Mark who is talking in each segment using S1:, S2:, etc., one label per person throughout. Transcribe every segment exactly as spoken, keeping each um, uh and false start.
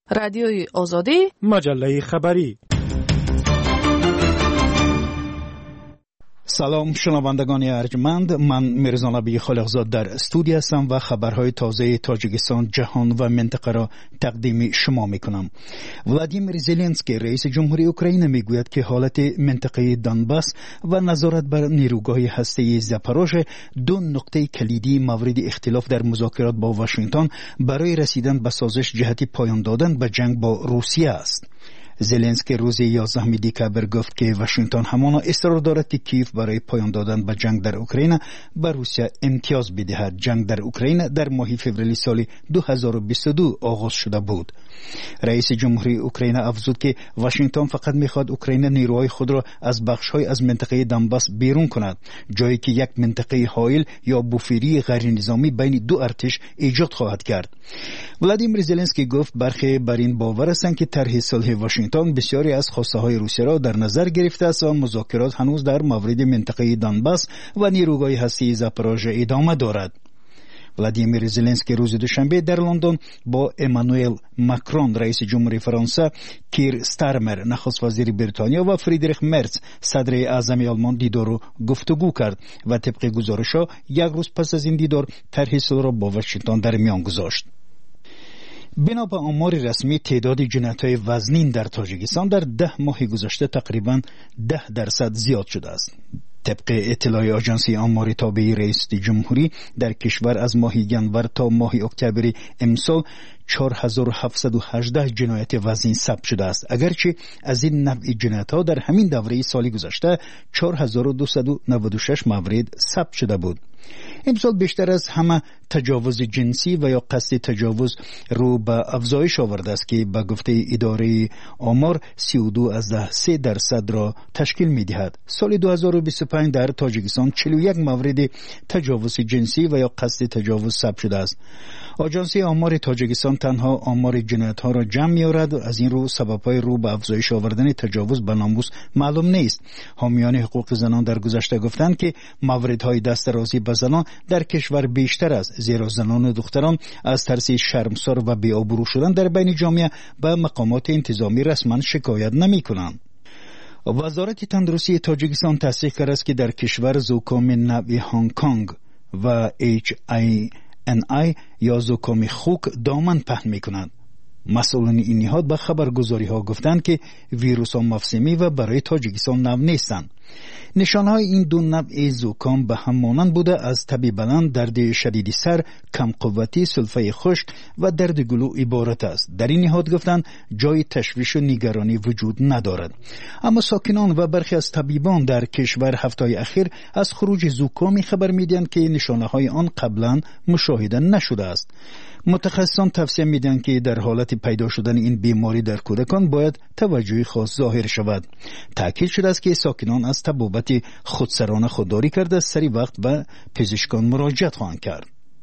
S1: رادیوی آزادی،
S2: مجله خبری. سلام شنوندگان ارجمند، من میرزا نبی خالقزاد در استودیو هستم و خبرهای تازه تاجیکستان، جهان و منطقه را تقدیم شما میکنم. ولادیمیر زلنسکی رئیس جمهوری اوکراین میگوید که حالت منطقه دانباس و نظارت بر نیروگاه هسته‌ای زاپاروژه دو نقطه کلیدی مورد اختلاف در مذاکرات با واشنگتن برای رسیدن به سازش جهت پایان دادن به جنگ با روسیه است. زلنسکی روز یازدهم دکبر گفت که واشنگتن همانا اصرار دارد که کیف برای پایان دادن به جنگ در اوکراین به روسیه امتیاز بدهد. جنگ در اوکراین در ماه فوریه سال دو هزار و بیست و دو آغاز شده بود. رئیس جمهوری اوکراین افزود که واشنگتن فقط میخواد اوکراین نیروهای خود را از بخش‌های از منطقه دانباس بیرون کند، جایی که یک منطقه حائل یا بوفری غیر نظامی بین دو ارتش ایجاد خواهد کرد. ولادیمیر زلنسکی گفت برخی بر این باور هستند که طرح صلح واشنگتن بسیاری از خواسته های روسیه را در نظر گرفته است و مذاکرات هنوز در مورد منطقه دانباس و نیروگاه هسته‌ای زاپاروژه ادامه دارد. ولادیمیر زلنسکی روز دوشنبه در لندن با امانوئل ماکرون رئیس جمهوری فرانسه، کیر ستارمر نخست وزیر بریتانیا و فریدریخ مرز صدر اعظم آلمان دیدار و گفتگو کرد و طبق گزارش‌ها یک روز پس از این دیدار طرح صلح را با واشنگتن در میان گذاشت. بنا به آمار رسمی تعداد جنایت‌های وزنین در تاجیکستان در ده ماه گذشته تقریباً ده درصد زیاد شده است. طبق اطلاع آژانس آمار تابع رئیس جمهوری در کشور از ماه ینور تا ماه اکتبر امسال چهار هزار و هفتصد و هجده جنایت وزنی ثبت شده است، اگرچه از این نوع جنایت‌ها در همین دوره سال گذشته چهار هزار و دویست و نود و شش مورد ثبت شده بود. امسال بیشتر از همه تجاوز جنسی و یا قصد تجاوز رو به افزایش آورده است که به گفته اداره آمار سی و دو ازده سه درصد را تشکیل می دهد. سال دو هزار و بیست و پنج در تاجیکستان چهل و یک مورد تجاوز جنسی و یا قصد تجاوز ثبت شده است. آژانس آمار تاجیکستان تنها آمار جنایت ها را جمع می آورد، از این رو سبب‌های رو به افزایش آوردن تجاوز به ناموس معلوم نیست. حامیان حقوق زنان در گذشته گفتند که موردهای دسترسی به زنان در کشور بیشتر است، زیرا زنان و دختران از ترس شرمسار و بی‌آبرو شدن در بین جامعه به مقامات انتظامی رسما شکایت نمی کنند. وزارت تندرستی تاجیکستان تصدیق کرده است که در کشور زکام نوع هنگ کنگ و اچ آی ان آی یا زکام خوک دامن پهن می کند. مسئولان این نهاد به خبرگزاری ها گفتند که ویروس ها موسمی و برای تاجیکستان نو نیستند. نشانهای این دو نوع زکام به هم مانند بوده، از تب بلند، درد شدید سر، کم قوتی، سلفه خشک و درد گلو عبارت است. در این نهاد گفتند جای تشویش و نگرانی وجود ندارد. اما ساکنان و برخی از طبیبان در کشور هفته‌های اخیر از خروج زکامی خبر میدهند که نشانه‌های آن قبلا مشاهده نشده است. متخصصان توصیه میدن که در حالت پیدا شدن این بیماری در کودکان باید توجه خاص ظاهر شود. تاکید شده است که ساکنان از تبابت خودسرانه خودداری کرده سری وقت به پزشکان مراجعت خواهند کرد.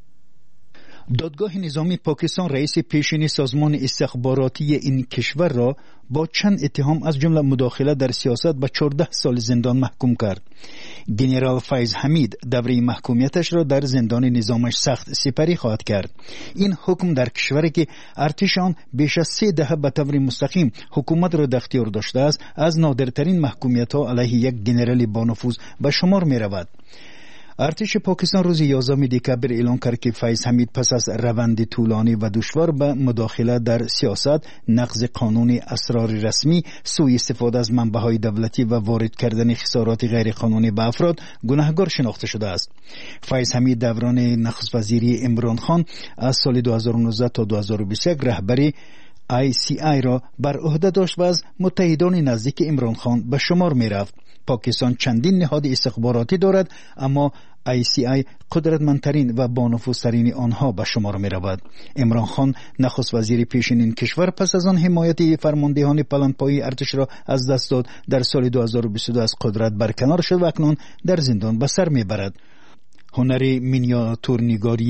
S2: دادگاه نظامی پاکستان رئیس پیشین سازمان استخباراتی این کشور را با چند اتهام از جمله مداخله در سیاست به چهارده سال زندان محکوم کرد. جنرال فیض حمید دوره محکومیتش را در زندان نظامش سخت سپری خواهد کرد. این حکم در کشوری که ارتش آن بیش از سه دهه به طور مستقیم حکومت را در اختیار داشته است، از نادرترین محکومیت‌ها علیه یک جنرال بانفوذ به شمار می‌رود. ارتش پاکستان روز یازدهم دکبر اعلام کرد که فیض حمید پس از روند طولانی و دشوار به مداخله در سیاست، نقض قانون اسرار رسمی، سوء استفاده از منبع‌های دولتی و وارد کردن خسارات غیر قانونی به افراد گناهکار شناخته شده است. فیض حمید دوران نخست وزیری عمران خان از سال دو هزار و نوزده تا دو هزار و بیست و یک رهبری آی سی آی را بر عهده داشت و از متحدان نزدیک عمران خان به شمار می رفت. پاکستان چندین نهاد استخباراتی دارد، اما آی سی آی قدرتمندترین و بانفوذترین آنها به شمار می رود. عمران خان نخست وزیر پیشین این کشور پس از آن حمایت فرماندهان پلنگ‌پایی ارتش را از دست داد، در سال دو هزار و بیست و دو از قدرت برکنار شد و اکنون در زندان به سر می برد. هنر مینیاتورنگاری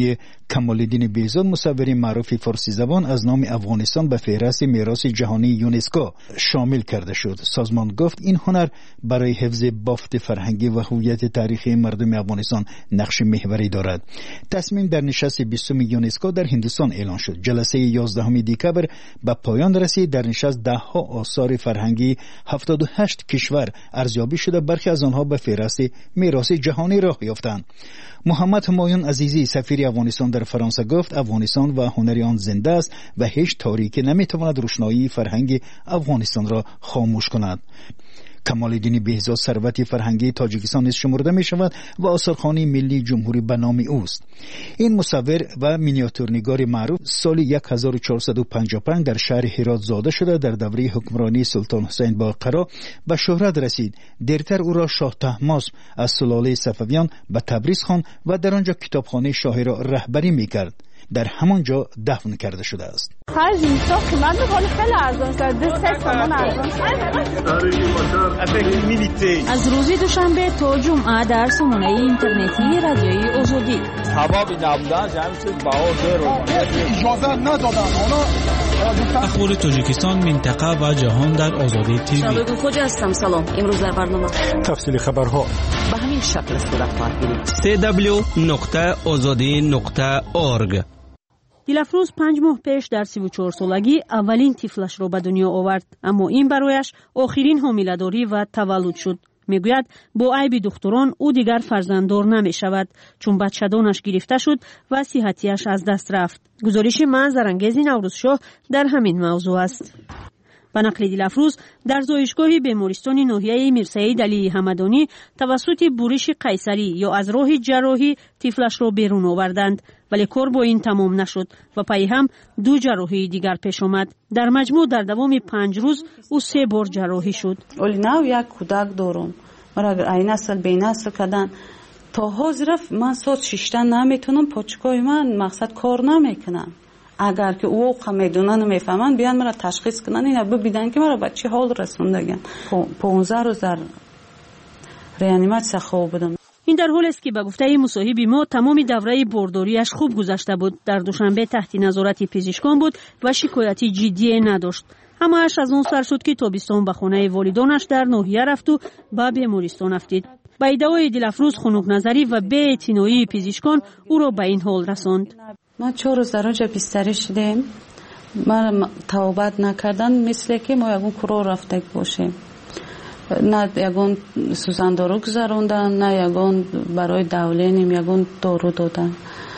S2: کمال‌الدین بهزاد مصور معروف فارسی زبان از نام افغانستان به فهرست میراث جهانی یونسکو شامل کرده شد. سازمان گفت این هنر برای حفظ بافت فرهنگی و هویت تاریخی مردم افغانستان نقش محوری دارد. تصمیم در نشست بیستم یونسکو در هندوستان اعلان شد. جلسه یازدهم دکبر به پایان رسید. در نشست ده ها آثار فرهنگی هفتاد و هشت کشور ارزیابی شده، برخی از آنها به فهرست میراث جهانی راه یافتند. محمد همایون عزیزی سفیر افغانستان در فرانسه گفت افغانستان و هنر آن زنده است و هیچ تاریکی نمیتواند روشنایی فرهنگ افغانستان را خاموش کند. کمال‌الدین بهزاد ثروت فرهنگی تاجیکستان نیز شمرده می شود و آثارخانه ملی جمهوری به نام اوست. این مصور و مینیاتورنگار معروف سال هزار و چهارصد و پنجاه و پنج در شهر هرات زاده شده. در دوره حکمرانی سلطان حسین باقرا به شهرت رسید. دیرتر او را شاه طهماسب از سلاله صفویان به تبریز خواند و در آنجا کتابخانه شاهی را رهبری می کرد. در همانجا دفن کرده شده است.
S1: خرج اینجا قیمت می‌کنه خیلی ارزان شده. سه تومن ارزان شده.
S3: از روز دوشنبه تا جمعه در سامانه اینترنتی رادیوی آزادی.
S4: ثواب نبودن جمعیت باور رو
S5: اجازه ندادن.
S6: اخبار تاجیکستان، منطقه و جهان در آزادی تیوی.
S3: شباب خوج هستم. سلام. امروز در برنامه
S5: تفصیل خبرها
S3: به همین شکل صورت خواهد گرفت.
S6: دبلیو دبلیو دبلیو نقطه آزادی نقطه اورگ.
S7: دیلافروز پنج ماه پیش در سی و چهار سالگی اولین طفلش را به دنیا آورد، اما این برایش آخرین حامله‌داری و تولد شد. میگوید با عیب دختران او دیگر فرزنددار نمی شود چون بچه‌دانش گرفته شد و صحتیش از دست رفت. گزارش منظرانگیز نوروزشاه در همین موضوع است. به نقل دیلافروز در زایشگاه بیمارستان ناحیه میرسعید علی حمدانی توسط بورش قیصری یا از راه جراحی طفلش را بیرون آوردند، ولی کار با این تمام نشد و پی هم دو جراحی دیگر پیش آمد. در مجموع در دوام پنج روز او سه بار جراحی شد.
S8: اولی نو یک کودک دارم، مرا اگر این نسل به نسل کردن تا حاضر من ساعت ششتن نمیتونم، پاچکای من مقصد کار نمیکنن. اگر که او میدونن و میفهمن بیان مرا تشخیص کنن، اینا ببینن که مرا به چه حال رسوندگن. پانزده روز در ریانیماسیون خواب بودم.
S7: این در حالی است که به گفته مصاحب ما تمام دوره بارداریش خوب گذشته بود. در دوشنبه تحت نظارت پزشکان بود و شکایتی جدی نداشت. اما اش از اون سر شد که تابستان به خانه والدانش در ناحیه رفت و به بیمارستان افتید. با ادعای دیلافروز خنک نظری و بی‌اعتنایی پزشکان او را به این حال رساند.
S8: ما چهار روز در اونجا بستری شدیم. ما توبت نکردن مثل که ما یگون کرو رفته باشیم. نه یگون سوزن دارو گذروندن، نه یگون برای دولینیم یگون دارو دادن.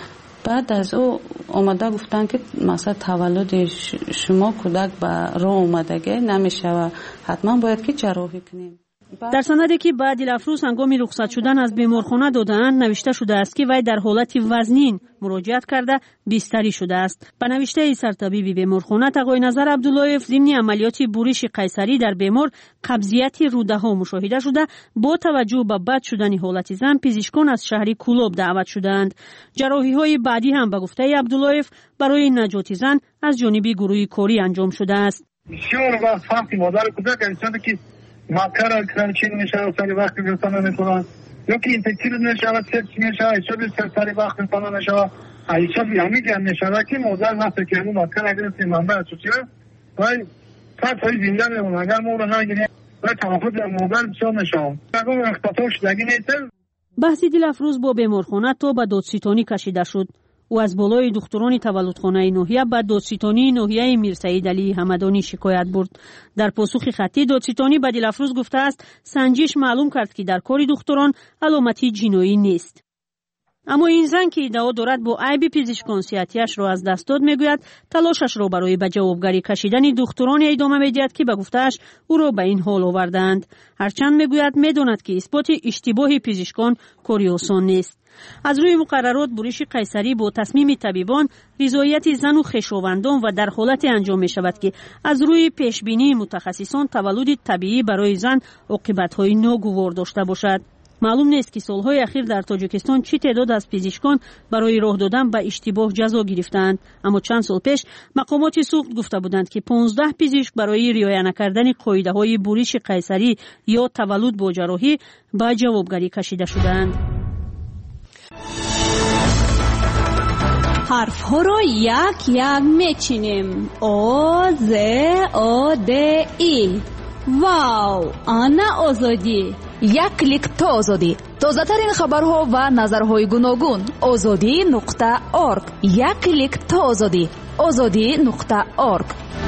S8: بعد از او آمده گفتن که مثلا تولد شما کودک به راه اومدگی نمیشه و حتما باید که جراحی کنیم.
S7: در سندی که بعد دیلافروز هنگام رخصت شدن از بیمارخانه دادند نوشته شده است که وی در حالت وزنین مراجعت کرده بستری شده است. به نوشته سرطبیب بیمارخانه تقای نظر عبداللهیف ضمن عملیات بورش قیصری در بیمار قبضیت روده ها مشاهده شده. با توجه به بد شدن حالت زن پزشکان از شهر کولوب دعوت شدند. جراحی های بعدی هم به گفته عبداللهیف برای نجات زن از جانب گروه کاری انجام شده است.
S9: بسیار وقت فهمی مادر کودک انسان که مکر کرنچین میشه سری وقت گرفتن نمیکنن یا که اینفکتیر نشه سپس میشه ایشا سری وقت گرفتن نشه ایشا بیامی گرم نشه که مادر وقتی که همون مکر اگر سی منبع چوچیه وای فرد های زنده میمون اگر ما رو نگیریم و تمافت مادر بسیار نشه اگر اختطاف شدگی نیست.
S7: بحثی دیلافروز با بیمارخانه تا به دادستانی کشیده شد. او از بالای دختران تولدخانه ناحیه به دادستانی ناحیه میرسعید علی حمدانی شکایت برد. در پاسخ خطی دادستانی به دیلافروز گفته است سنجش معلوم کرد که در کار دختران علامتی جنایی نیست. اما این زن که ادعا دارد با عیب پزشکان صحتیش را از دست داد میگوید تلاشش را برای به جوابگری کشیدن دختران ادامه میدهد که به گفته‌اش او را به این حال آوردند. هرچند میگوید میداند که اثبات اشتباه پزشکان کاری آسان نیست. از روی مقررات بورش قیصری با تصمیم طبیبان رضایت زن و خویشاوندان و در حالت انجام می شود که از روی پیشبینی متخصصان تولد طبیعی برای زن عاقبت‌های ناگوار داشته باشد. معلوم نیست که سالهای اخیر در تاجیکستان چه تعداد از پزشکان برای راه دادن به اشتباه جزا گرفتند، اما چند سال پیش مقامات سوخت گفته بودند که پانزده پزشک برای رعایت نکردن قاعده‌های بورش قیصری یا تولد با جراحی به جوابگری کشیده شدند.
S3: حرف‌ها رو یک یک میچینیم. او ز او د ای. واو، آنا آزادی.
S10: یک کلیک تا آزادی. تازه‌ترین خبرها و نظرهای گوناگون. آزادی نقطه ارگ. یک کلیک تا آزادی. آزادی نقطه ارگ.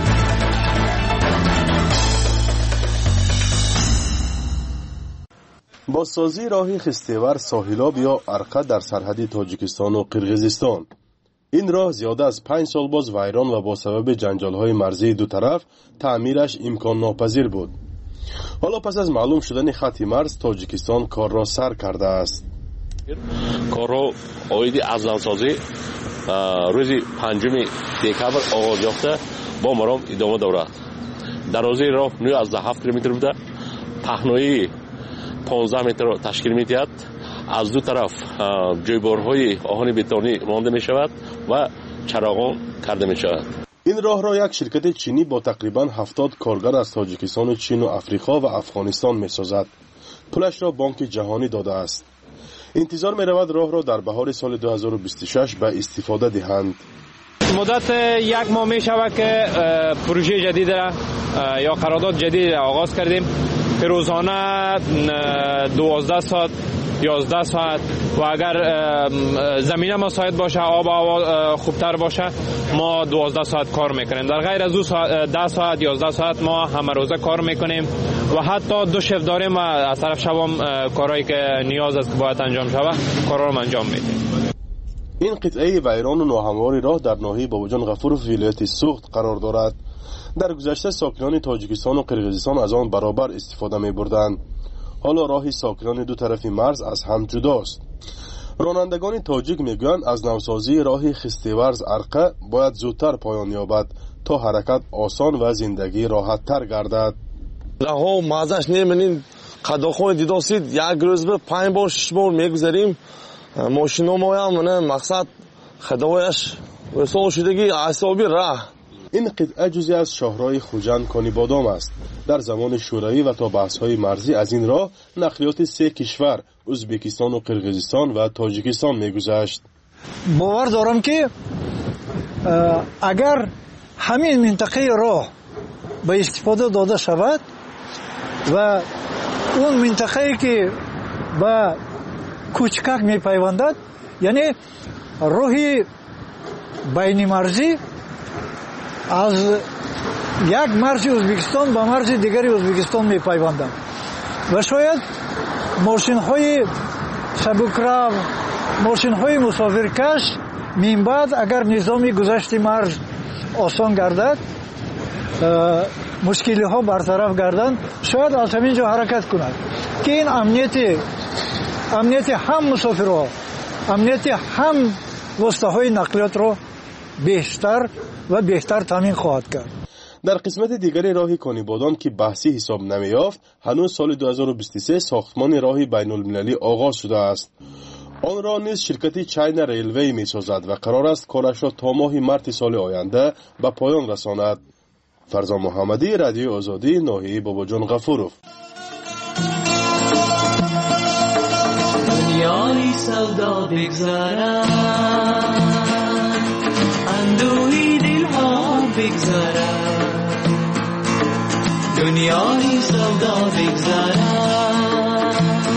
S11: با سازی راه خستیور ساحلاب یا ارقه در سرحد تاجیکستان و قرقیزستان، این راه زیاده از پنج سال باز ویران و با سبب جنجال‌های مرزی دو طرف تعمیرش امکان ناپذیر بود. حالا پس از معلوم شدن خط مرز، تاجیکستان کار را سر کرده است.
S12: کار را آید از نوسازی روز پنجم دکبر آغاز یافته با مرام ادامه دارد. درازی راه نوزده و هفت کیلومتر بوده، پهنایی پانزده متر تشکیل می‌دهد. از دو طرف جویبارهای آهن بتونی مانده می شود و چراغان کرده می شود.
S11: این راه را یک شرکت چینی با تقریباً هفتاد کارگر از تاجیکستان، چین و افریقا و افغانستان می سازد. پولش را بانک جهانی داده است. انتظار می رود راه را در بهار سال دو هزار و بیست و شش به استفاده دهند.
S13: مدت یک ماه می شود که پروژه جدید را یا قرارداد جدید آغاز کردیم. روزانه دوازده ساعت یازده ساعت و اگر زمینه مساعد باشه، آب و هوا خوبتر باشه، ما دوازده ساعت کار میکنیم. در غیر از ده ساعت یازده ساعت ما همه روزه کار میکنیم و حتی دو شفت داریم و از طرف شبام کارهایی که نیاز است که باید انجام شود کارا رو انجام میدیم.
S11: این قطعه ویران و ناهموار راه در ناحیه باباجان غفورov ولایت سوخت قرار دارد. در گذشته ساکنان تاجیکستان و قرقیزستان از آن برابر استفاده می بردند. حالا راه ساکنان دو طرف مرز از هم جداست. رانندگان تاجیک میگویند از نوسازی راه خستیورز ارقه باید زودتر پایان یابد تا حرکت آسان و زندگی راحت تر گردد.
S14: راه مازش نمی‌بینیم، قداخون دیداسید یک روز به پنج بار شش بار میگذاریم. ماشینا ما هم مقصد خدایش وصول شدگی اعصابی راه.
S11: این قطعه جزئی از شاهراه خوجند کانی بادام است. در زمان شوروی و تا بحث‌های مرزی از این راه نقلیات سه کشور ازبکستان و قرقیزستان و تاجیکستان می‌گذشت.
S5: باور دارم که اگر همین منطقه راه به استفاده داده شود و اون منطقه‌ای که به کوچکک می‌پیوندد، یعنی راهی بین مرزی از یک مرز ازبکستان به مرز دیگری ازبکستان می‌پیوندند و شاید ماشین‌های سبکرو، ماشین‌های مسافرکش من بعد اگر نظام گذشت مرز آسان گردد، مشکل‌ها برطرف گردند، شاید از همینجا حرکت کند که این امنیت امنیت هم مسافرها، امنیت هم واسطه‌های نقلیات را بیشتر و بهتر تامین خواهد کرد.
S11: در قسمت دیگری راه کانی بادام که بحثی حساب نمی‌یافت، هنوز سال دو هزار و بیست و سه ساختمان راه بین‌المللی آغاز شده است. آن را نیز شرکت چین ریلوی می‌سازد و قرار است کارش را تا ماه مارس سال آینده به پایان رساند. فرزان محمدی، رادیو آزادی، ناحیه باباجان غفورov.
S15: دنیای سودا بگذارد، اندوهی دلها بگذارد، دنیای سودا بگذارد،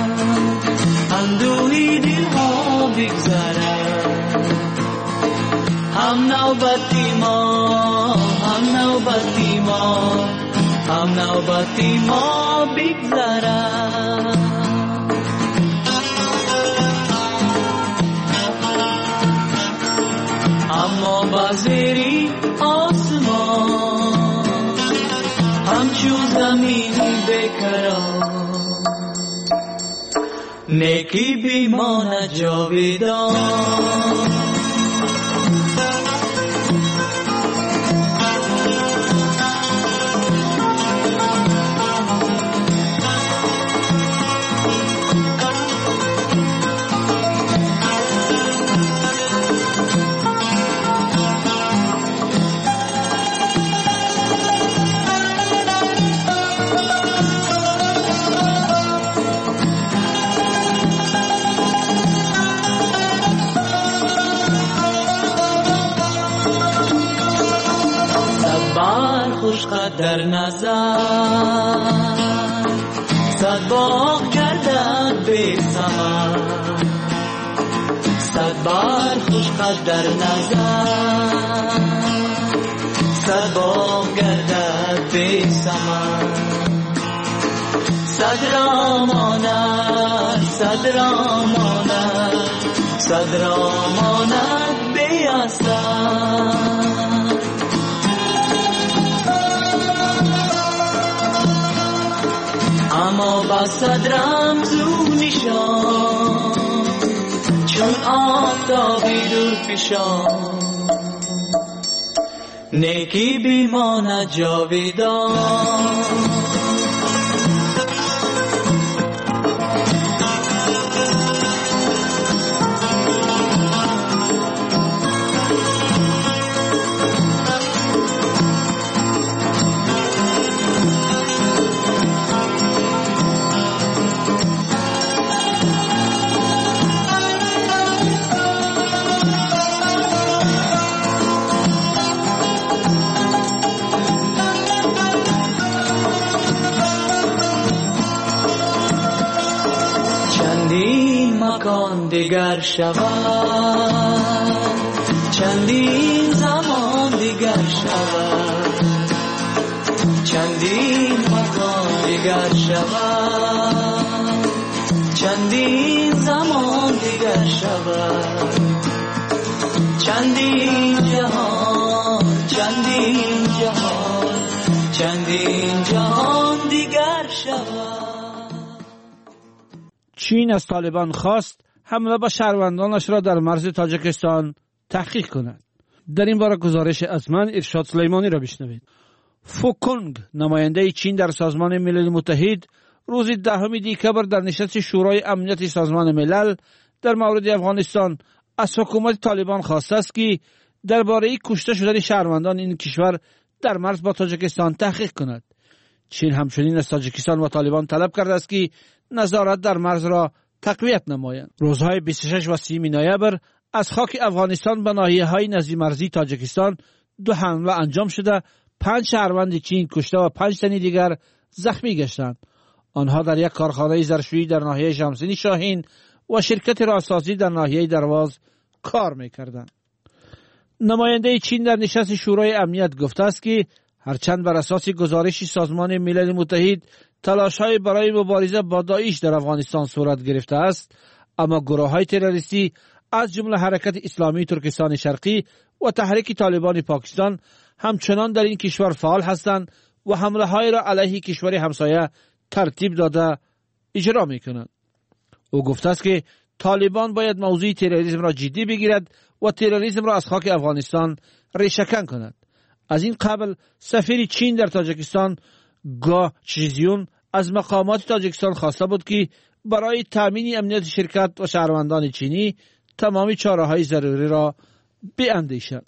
S15: اندوهی دلها بگذارد. هم نوبتی ما، هم نوبتی ما، هم نوبتی ما بگذارد. اما بازیری آسمان همچون زمین بکران، نیکی بیمان جاویدان. خوش قدر نظر صد باغ گردد بی ثمر صد بار خوش قدر نظر صد باغ گردد بی ثمر صد را ماند صد را ماند صد را ماند بی اثر اما با صد رمز و نشان چون آفتابی دور پیشان نیکی بیماند جاویدان مکان دیگر شود چندین زمان دیگر شود چندین مکان دیگر شود چندین زمان دیگر شود چندین جهان چندین جهان چندین جهان دیگر شود.
S16: چین از طالبان خواست حمله به شهروندانش را در مرز تاجیکستان تحقیق کند. در این باره گزارش از من ارشاد سلیمانی را بشنوید. فوکونگ نماینده چین در سازمان ملل متحد روز دهم دکبر در نشست شورای امنیت سازمان ملل در مورد افغانستان از حکومت طالبان خواسته است که درباره کشته شدن شهروندان این کشور در مرز با تاجیکستان تحقیق کند. چین همچنین از تاجیکستان و طالبان طلب کرده است که نظارت در مرز را تقویت نمایند. روزهای بیست و شش و سی نوامبر از خاک افغانستان به ناحیه‌های نزدیک مرزی تاجیکستان دو حمله انجام شده، پنج شهروند چین کشته و پنج تن دیگر زخمی گشتند. آنها در یک کارخانه ظرفشویی در ناحیه شمسینی شاهین و شرکت راهسازی در ناحیه درواز کار می‌کردند. نماینده چین در نشست شورای امنیت گفته است که هرچند بر اساس گزارش سازمان ملل متحد تلاش‌های برای مبارزه با داعش در افغانستان صورت گرفته است، اما گروه‌های تروریستی از جمله حرکت اسلامی ترکستان شرقی و تحریک طالبان پاکستان همچنان در این کشور فعال هستند و حمله‌های را علیه کشور همسایه ترتیب داده اجرا می‌کنند. او گفته است که طالبان باید موضوع تروریسم را جدی بگیرد و تروریسم را از خاک افغانستان ریشه‌کن کند. از این قبل سفیر چین در تاجیکستان گا چیزیون از مقامات تاجیکستان خواسته بود که برای تامین امنیت شرکت و شهروندان چینی تمامی چاره‌های ضروری را بیاندیشد.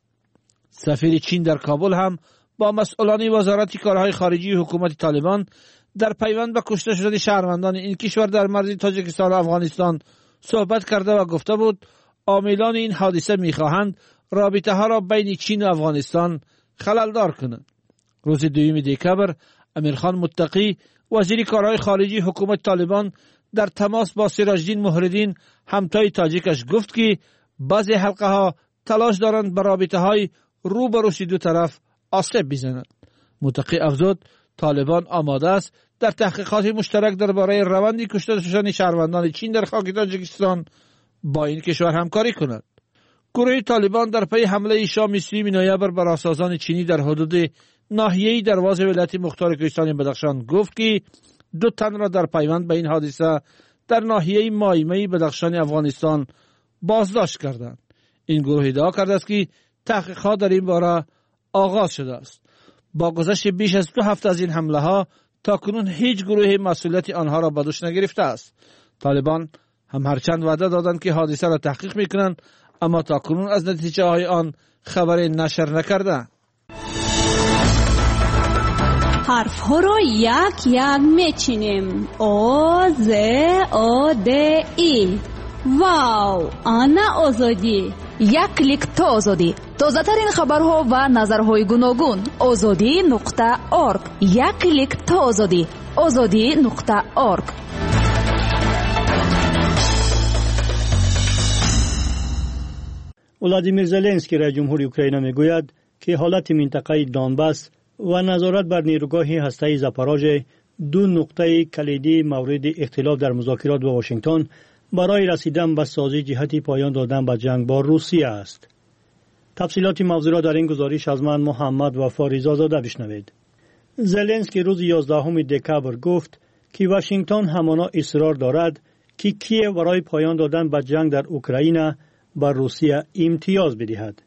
S16: سفیر چین در کابل هم با مسئولان وزارت کارهای خارجی حکومت طالبان در پیوند به کشته شدن شهروندان این کشور در مرز تاجیکستان و افغانستان صحبت کرده و گفته بود عاملان این حادثه می‌خواهند رابطه ها را بین چین و افغانستان خللدار کنند. روز دوم دکبر امیرخان متقی وزیر کارهای خارجی حکومت طالبان در تماس با سراجدین مهردین همتای تاجیکش گفت که بعضی حلقه ها تلاش دارند به رابطه های رو به روی دو طرف آسیب بزنند. متقی افزود طالبان آماده است در تحقیقات مشترک درباره روند کشته شدن شهروندان چین در خاک تاجیکستان با این کشور همکاری کند. گروه طالبان در پی حمله شام سوم نوامبر بر رهسازان چینی در حدود ناحیه درواز ولایت مختار کوهستان بدخشان گفت که دو تن را در پیوند به این حادثه در ناحیه مایمه بدخشان افغانستان بازداشت کردند. این گروه ادعا کرده است که تحقیقات در این باره آغاز شده است. با گذشت بیش از دو هفته از این حمله ها تاکنون هیچ گروه مسئولیت آنها را به دوش نگرفته است. طالبان هم هرچند وعده دادند که حادثه را تحقیق میکنند، اما تاکنون از نتیجه های آن خبر نشر نکردند.
S3: حرف ها را یک یک میچینیم. او ز او د ای. واو، آن آزادی.
S10: як клик то озодӣ. тозатарин хабарҳо ва назарҳои гуногун. озодӣ нуқта орг. як клик то озодӣ. озодӣ нуқта орг.
S17: ولادیمیر زلنسکی رئیس جمهوری اوکراین میگوید که حالت منطقه دونباس و نظارت بر نیروگاه هسته‌ای زاپاروژه دو نقطه کلیدی مورد اختلاف در مذاکرات با واشنگتن برای رسیدن به سازی جهت پایان دادن به جنگ با روسیه است. تفصیلات موضوع را در این گزارش از من محمد وفا رضازاده بشنوید. زلنسکی روز یازدهم دکبر گفت که واشنگتن همانا اصرار دارد که کیف برای پایان دادن به جنگ در اوکراین بر روسیه امتیاز بدهد.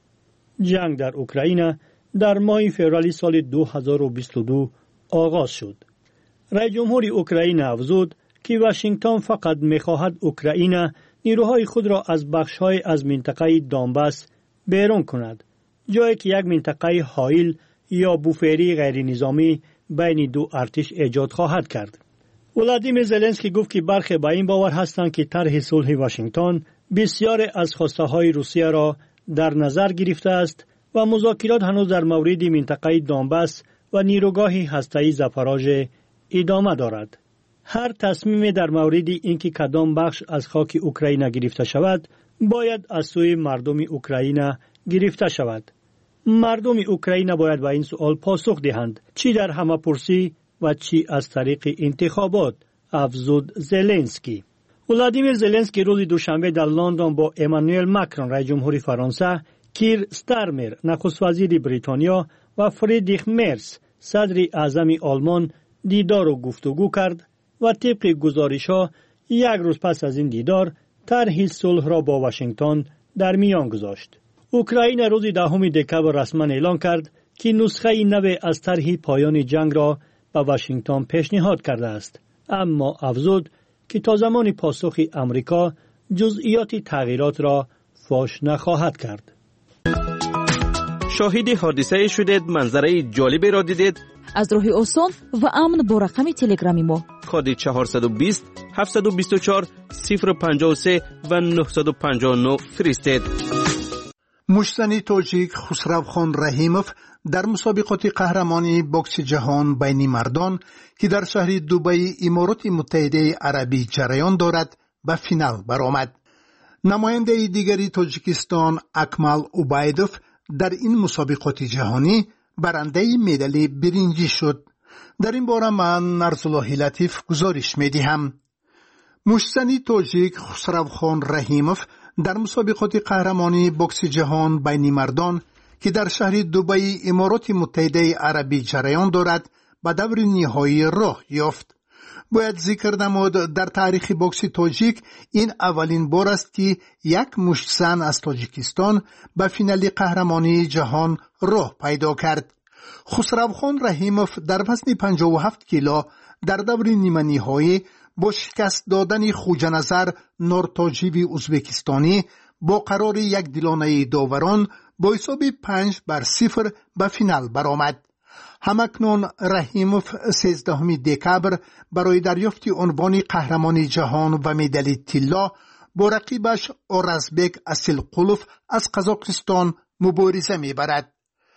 S17: جنگ در اوکراین در ماه فوریه سال دو هزار و بیست و دو آغاز شد. رئیس جمهوری اوکراین افزود که واشنگتن فقط می‌خواهد اوکراین نیروهای خود را از بخش‌های از منطقه دونباس بیرون کند، جایی که یک منطقه حائل یا بوفری غیر نظامی بین دو ارتش ایجاد خواهد کرد. ولادیمیر زلنسکی گفت که برخی به این باور هستند که طرح صلح واشنگتن بسیار از خواسته‌های روسیه را در نظر گرفته است و مذاکرات هنوز در مورد منطقه دونباس و نیروگاه هسته‌ای زاپاروژه ادامه دارد. هر تصمیم در مورد اینکه کدام بخش از خاک اوکراین گرفته شود باید از سوی مردم اوکراین گرفته شود. مردم اوکراین باید به این سوال پاسخ دهند، چی در همه‌پرسی و چی از طریق انتخابات، افزود زلنسکی. ولادیمیر زلنسکی روز دوشنبه در لندن با امانوئل ماکرون رئیس جمهوری فرانسه، کیر ستارمر نخست وزیر بریتانیا و فریدریخ مرز صدر اعظم آلمان دیدار و گفتگو کرد و طبق گزارش‌ها یک روز پس از این دیدار طرح صلح را با واشنگتن در میان گذاشت. اوکراین روز دهم دکبر رسما اعلام کرد که نسخه نو از طرح پایان جنگ را به واشنگتن پیشنهاد کرده است، اما افزود که تا زمان پاسخ امریکا جزئیات تغییرات را فاش نخواهد کرد.
S18: شاهد حادثه شدید، منظره جالبی را دیدید؟
S10: از راه آسان و امن با رقم تلگرامی ما
S18: کد چهارصد و بیست هفتصد و بیست و چهار صفر پنجاه و سه و نهصد و پنجاه و نه فرستید.
S2: مشتنی تاجیک خسروخان رحیموف در مسابقات قهرمانی بوکس جهان بین مردان که در شهر دبی امارات متحده عربی جریان دارد به فینال برآمد. نماینده دیگری تاجیکستان اکمال اوبایدوف در این مسابقات جهانی برنده مدال برنجی شد. در این باره من نرزالله لطیف گزارش می‌دهم. مشتنی تاجیک خسروخان رحیموف در مسابقات قهرمانی بوکس جهان بین مردان که در شهر دبی امارات متحده عربی جریان دارد به دور نهایی راه یافت. باید ذکر نمود در تاریخ بوکس تاجیک این اولین بار است که یک مشت زن از تاجیکستان به فینال قهرمانی جهان راه پیدا کرد. خسروخان رحیموف در وزن پنجاه و هفت کیلو در دور نیمه نهایی با شکست دادن خوجنظر نورتاجیوی ازبکستانی با قرار یک دلانه داوران با حساب پنج بر صفر به فینال برآمد. همکنون رحیموف سیزدهم دکبر برای دریافت عنوان قهرمان جهان و مدال طلا با رقیبش اورزبک اسیلقولوف از قزاقستان مبارزه می‌برد.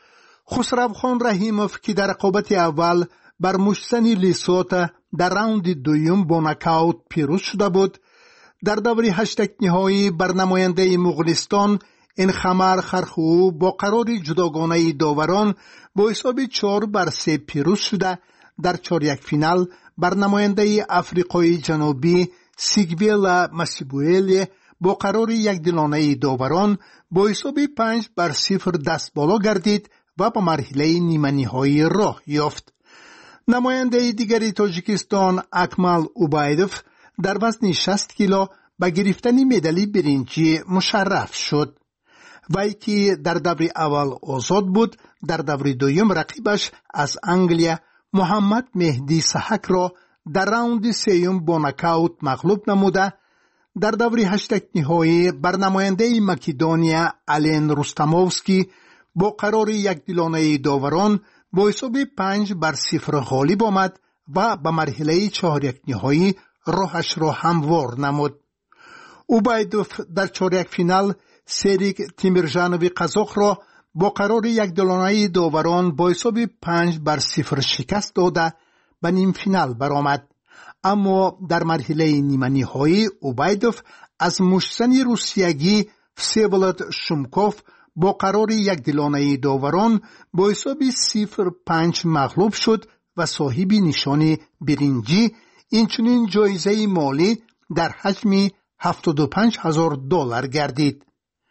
S2: خسروخان رحیموف که در رقابت اول بر مشتنی لیسوت در راوند دویم با نکاوت پیروز شده بود، در دور هشتگ نهایی بر نماینده مغولستان این خمر خرخو با قرار جداگانه داوران با حساب چهار بر سه پیروز شده، در چهار یک فینال بر نماینده افریقای جنوبی سیگویلا مسیبوئل با قرار یک دلانه داوران با حساب پنج بر صفر دست بالا گردید و به مرحله نیمه نهایی راه یافت. نماینده دیگری تاجیکستان اکمال اوبایدوف در وزن شصت کیلو به گرفتن مدال برنجی مشرف شد. وی که در دور اول آزاد بود، در دور دوم رقیبش از انگلیا محمد مهدی سحک را در راوند سیوم با نکاوت مغلوب نموده، در دور هشتگ نهایی بر نماینده مکدونیا آلن رستموفسکی با قرار یک دلانه داوران با حساب پنج بر صفر غالب آمد و به مرحله چهار یک نهایی راهش را هموار نمود. اوبایدوف در چهار یک فینال
S19: سریک تیمرجانوی قزاق را با قرار یک دلانه داوران با حساب پنج بر صفر شکست داده به نیم فینال برآمد. اما در مرحله نیمه نهایی اوبایدوف از مشتزن روسیگی وسیولد شومکوف با قرار یک دلانه داوران با حساب صفر پنج مغلوب شد و صاحب نشان برنجی، اینچنین جایزه مالی در حجم هفتاد و پنج هزار دلار گردید.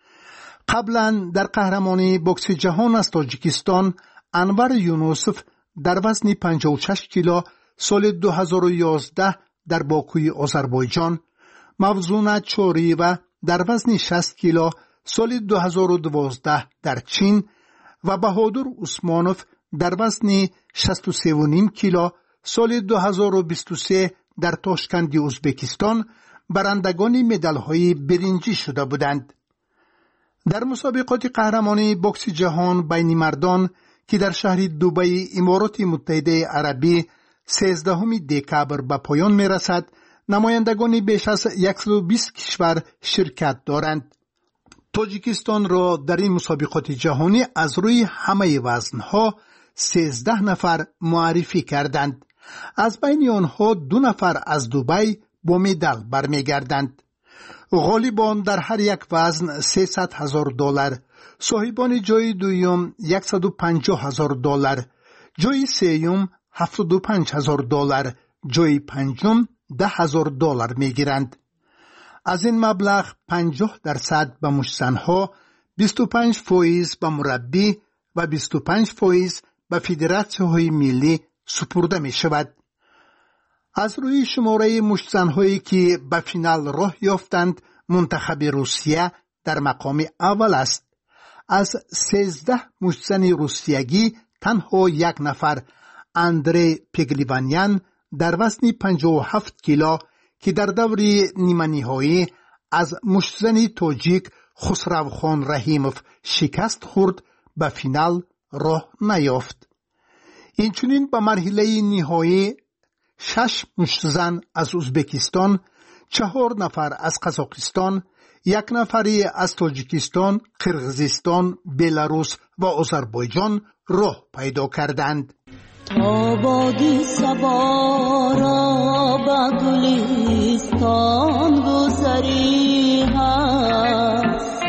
S19: قبلا در قهرمانی بوکس جهان از تاجیکستان انور یونوسف در وزن پنجاه و شش کیلو سال دو هزار و یازده در باکوی آذربایجان، موزون چوری و در وزن شصت کیلو سال دو هزار و دوازده در چین و بهادر عثمانوف در وزن شصت و سه و نیم کیلو سال دو هزار و بیست و سه در تاشکند ازبکستان برندگان مدال‌های برنجی شده بودند. در مسابقات قهرمانی بوکس جهان بین مردان که در شهر دبی امارات متحده عربی سیزدهم دکبر به پایان می رسد، نمایندگان بیش از صد و بیست کشور شرکت دارند. تاجیکستان را در این مسابقات جهانی از روی همه وزنها سیزده نفر معرفی کردند. از بین آنها دو نفر از دبی با مدال برمیگردند. غالبان در هر یک وزن سیصد هزار دلار، صاحبان جای دوم صد و پنجاه هزار دلار، جای سوم هفتاد و پنج هزار دلار، جای پنجم ده هزار دلار میگیرند. از این مبلغ پنجاه درصد به مشتزنها، بیست و پنج فایز به مربی و بیست و پنج فایز به فدراسیون‌های ملی سپرده می شود. از روی شماره مشتزن‌هایی که به فینال راه یافتند، منتخب روسیه در مقام اول است. از سیزده مشتزن روسیگی تنها یک نفر، اندری پگلیوانیان در وزن پنجاه و هفت کیلو که در دور نیمه نهایی از مشتزن تاجیک خسروخان رحیموف شکست خورد، به فینال راه نیافت. اینچنین به مرحله نهایی شش مشتزن از ازبکستان، چهار نفر از قزاقستان، یک نفری از تاجیکستان، قرغیزستان، بلاروس و آذربایجان راه پیدا کردند.
S15: آبادی صبا را به گلستان گذری هست،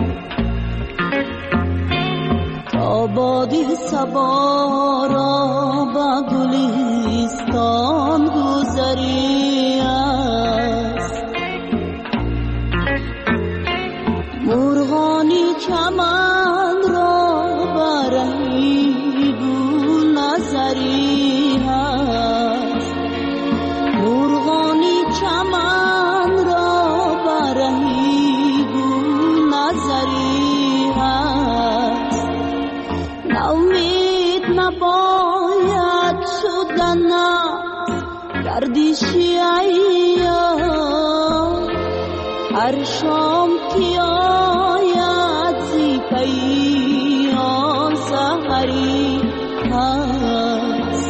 S15: آبادی صبا را به گلستان گذری هست، مرغانی چمن را برهی گل نظری هست، مرغانی چمن را برهی گل نظری هست، نومید نباید شدن گردشی ایام، هر شام که آید زی پیام سحری هست.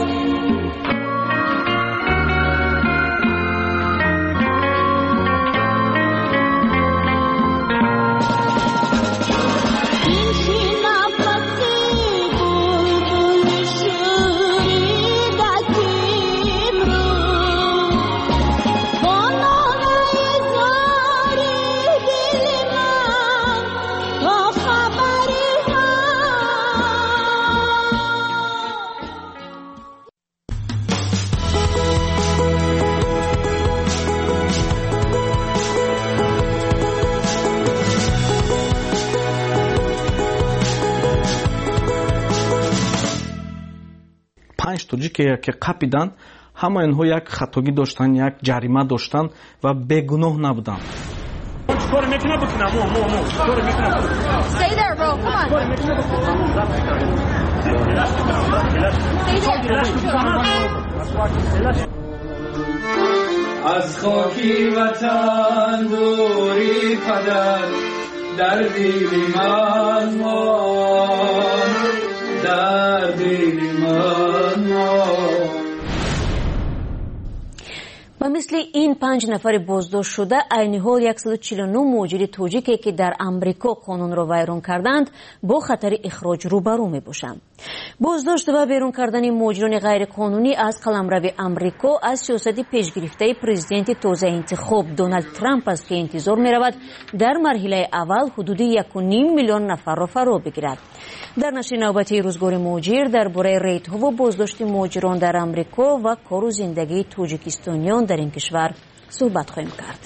S20: توجی که که قپیدن، همه اینها یک خطاگی داشتن، یک جریمه داشتن و بیگناه نبودن.
S21: کار میکنه بکنه مو مو مو کار میکنه. Stay there bro, come on. از خاکی وطن دوری پدر در دل من در دل من.
S1: و مثل این پنج نفر بازداشت شده عین حال صد و چهل و نه مهاجر تاجیکی که در امریکا قانون را ویران کردند با خطر اخراج روبرو می باشند. بازداشت و بیرون کردن مهاجران غیر قانونی از قلمرو امریکا از سیاست پیشگرفته پرزیدنت تازه انتخاب دونالد ترامپ است که انتظار می رود در مرحله اول حدود یک و نیم میلیون نفر را فرا بگیرد. در نشر نوبتی روزگار مهاجر درباره ریت‌ها و بازداشت مهاجران در امریکا و کار و زندگی تاجیکستانیان در این کشور صحبت خواهیم کرد.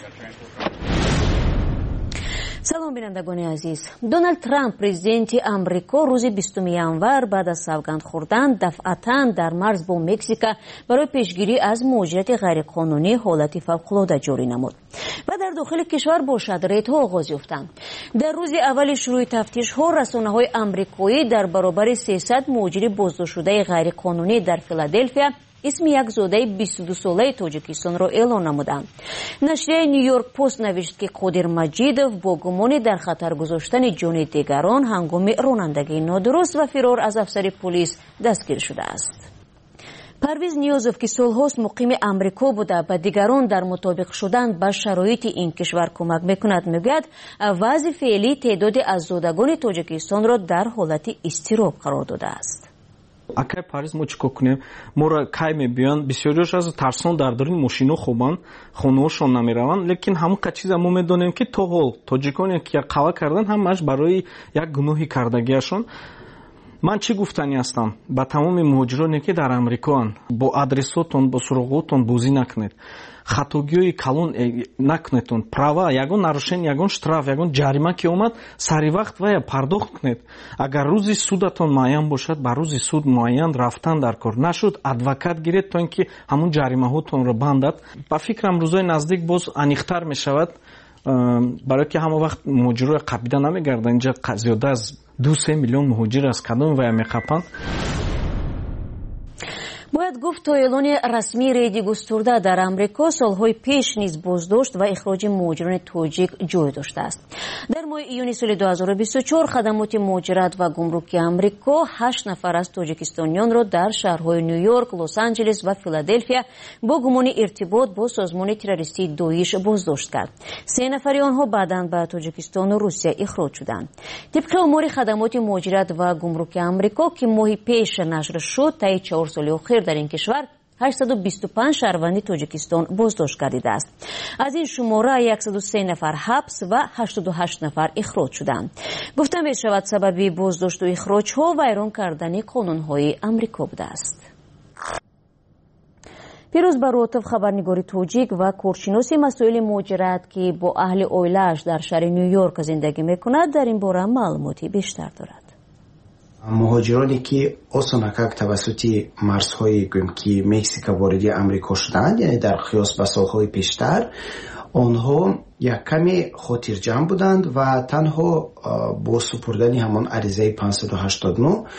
S1: سلام بینندگان عزیز. دونالد ترامپ پرزیدنت امریکا روز بیستم ژانویه بعد از سوگند خوردن دفعتاً در مرز با مکزیک برای پیشگیری از مهاجرت غیرقانونی حالت فوق‌العاده جاری نمود و در داخل کشور با شدریدها آغاز یافتند. در روز اول شروع تفتیش‌ها رسانه‌های آمریکایی در برابر سیصد مهاجر بازداشت شده غیرقانونی در فیلادلفیا اسم یک زاده بیست و دو ساله تاجیکستان را اعلام نمودند. نشریه نیویورک پست نوشت که قادر مجیدوف با گمان در خطر گذاشتن جان دیگران هنگام رانندگی نادرست و فرار از افسر پلیس دستگیر شده است. پرویز نیازوف که سالهاست مقیم امریکا بوده و دیگران در مطابق شدن با شرایط این کشور کمک میکند میگوید وضع فعلی تعداد از زادگان تاجیکستان را در حالت اضطراب قرار داده است.
S20: акай париз мо чикор кунем моро кай мебиёнд бисёриёш аз тарсон дар дори мошино хобанд хонаҳошон намераванд лекин ҳамон ка чиза мо медонем ки то ҳол тоҷиконе ки қава карданд ҳамааш барои як гуноҳи кардагиашон ман чӣ гуфтанӣ ҳастам ба тамоми муҳоҷироне ки дар амрикоанд бо адресотон бо суроғотон бозӣ накунед хатогиҳои калон накунедтон права ягон нарушени ягон штраф ягон ҷарима ки омад сари вақт вая пардохт кунед агар рӯзи судатон муайян бошад ба рӯзи суд муайян рафтан дар кор нашуд адвокат гиред то ин ки ҳамон ҷаримаҳотонро бандад ба фикрам рӯзои наздик боз аниқтар мешавад барое ки ҳама вақт муҳоҷирои қабида намегарданд инҷа зиёда аз ду се миллион муҳоҷир аз кадоми вая меқапанд.
S1: باید گفت تا اعلان رسمی ریدی گسترده در امریکا سالهای پیش نیز بازداشت و اخراج مهاجران تاجیک جای داشته است. در ماه ایون سال دو هزار و بیست و چهار خدمات مهاجرت و گمرکی امریکا هشت نفر از تاجیکستانیان را در شهرهای نیویورک، لس آنجلس و فیلادلفیا با گمان ارتباط با سازمان تروریستی داعش بازداشت کرد. سه نفر آنها بعداً به تاجیکستان و روسیه اخراج شدند. طبق آمار خدمات مهاجرت و گمرکی امریکا که ماه پیش نشر شد تا چهار سال اخیر در این کشور هشتصد و بیست و پنج شهروند تاجیکستان بازداشت گردیده است. از این شماره صد و سه نفر حبس و هشتاد و هشت نفر اخراج شدند. گفتم می شود سبب بازداشت و اخراج ها ویران کردن قانون های امریکا بوده است. پیروز باروتوف خبرنگار تاجیک و کارشناس مسائل مهاجرت که با اهل اویلش در شهر نیویورک زندگی میکند در این باره معلوماتی بیشتر دارد.
S22: مهاجرانی که осонакак тавассути марзҳои гӯем ки Мексика вориди амрико шуданд, яъне дар қиёс ба солҳои пештар, онҳо як каме хотирҷамъ буданд ва танҳо бо супурдани ҳамон аризаи панҷсаду ҳаштод и нӯ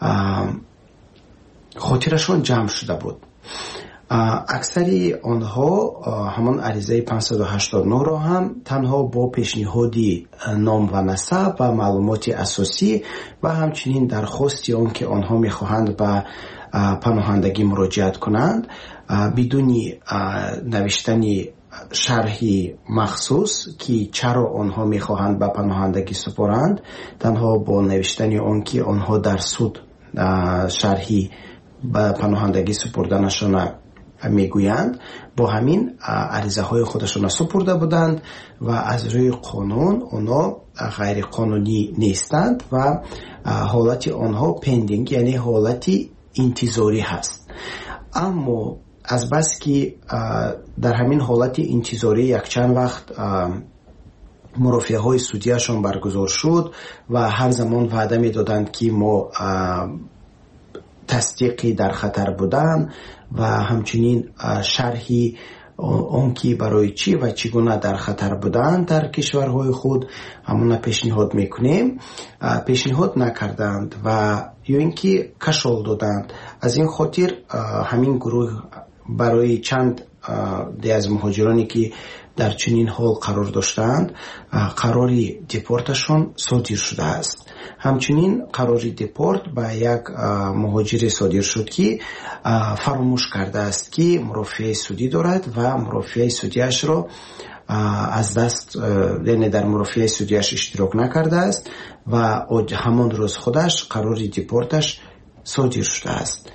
S22: хотирашон ҷамъ шуда буд. аксари онҳо ҳамон аризаи панҷсаду ҳаштод и нӯ-ро ҳам танҳо бо пешниҳоди ном ва насаб ва маълумоти асосӣ ва ҳамчунин дархости он ки онҳо мехоҳанд ба паноҳандагӣ муроҷиат кунанд бидуни навиштани шарҳи махсус ки чаро онҳо мехоҳанд ба паноҳандагӣ супоранд, танҳо бо навиштани он ки онҳо дар суд шарҳи ба паноҳандагӣ супурданашона میگویند با همین عریضه های خودشون سپرده بودند و از روی قانون اونا غیر قانونی نیستند و حالت آنها پندینگ یعنی حالت انتظاری هست. اما از بس که در همین حالت انتظاری یک چند وقت مرافعه های سودیشون برگزار شد و هر زمان وعده می دادند که ما تصدیقی در خطر بودن و همچنین شرحی اون که برای چی و چگونه در خطر بودن در کشورهای خود همون پیشنهاد میکنیم، پیشنهاد نکردند و یا اینکه کشال دادند. از این خاطر همین گروه برای چند دی از مهاجرانی که در چنین حال قرار داشتند قراری دیپورتشون صادر شده است. همچنین قراری دیپورت به یک مهاجر صادر شد که فراموش کرده است که مرافعه سودی دارد و مرافعه سودیش را از دست، یعنی در مرافعه سودیش اشتراک نکرده است و همون روز خودش قراری دیپورتش صادر شده است.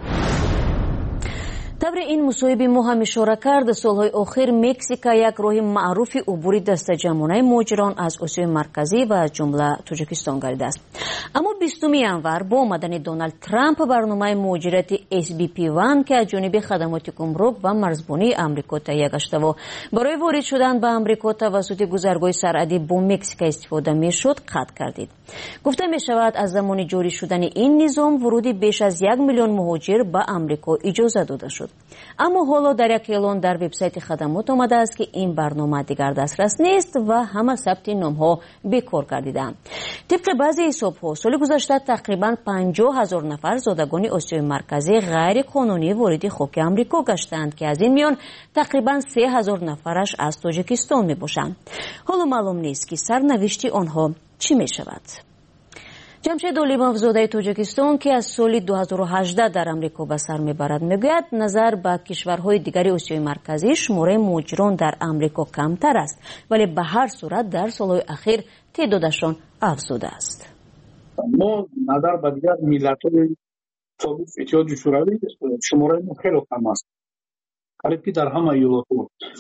S1: табри ин мусоҳиби мо ҳам ишора кард, солҳои охир Мексика як роҳи маъруфи убури дастаҷамонаи муҳоҷирон аз Осиёи марказӣ ва аз ҷумла Тоҷикистон гардидааст. аммо бистуми январ бо омадани Доналд Трамп барномаи муҳоҷирати эс би пи один ки аз ҷониби хадамоти гумрук ва марзбонии амрико таҳия гаштаву барои ворид шудан ба амрико тавассути гузаргоҳи сарҳадӣ бо Мексика истифода мешуд, қатъ гардид. гуфта мешавад аз замони ҷорӣ шудани ин низом вуруди беш аз як миллион муҳоҷир ба амрико иҷоза дода шуд. аммо ҳоло дар як эълон дар вебсайти хадамот омадааст ки ин барнома дигар дастрас нест ва ҳама сабти номҳо бекор гардидаанд. тибқи баъзе ҳисобҳо соли гузашта тақрибан панҷоҳ ҳазор нафар зодагони осиёи марказӣ ғайриқонунӣ вориди хоки амрико гаштанд ки аз ин миён тақрибан се ҳазор нафараш аз Тоҷикистон мебошанд. ҳоло маълум нест ки сарнавишти онҳо чӣ мешавад. ҷамшед олимовзодаи Тоҷикистон ки аз соли ду ҳазору ҳаждаҳ дар амрико ба сар мебарад мегӯяд назар ба кишварҳои дигари осиёи марказӣ шумораи муҳоҷирон дар амрико камтар аст, вале ба ҳар сурат дар солҳои ахир теъдодашон афзудааст.
S4: мо назар ба дигар миллатҳои собиқ иттиҳоди шӯравӣ шумораи мо хеле кам аст, қариб дар ҳама иёлотҳо.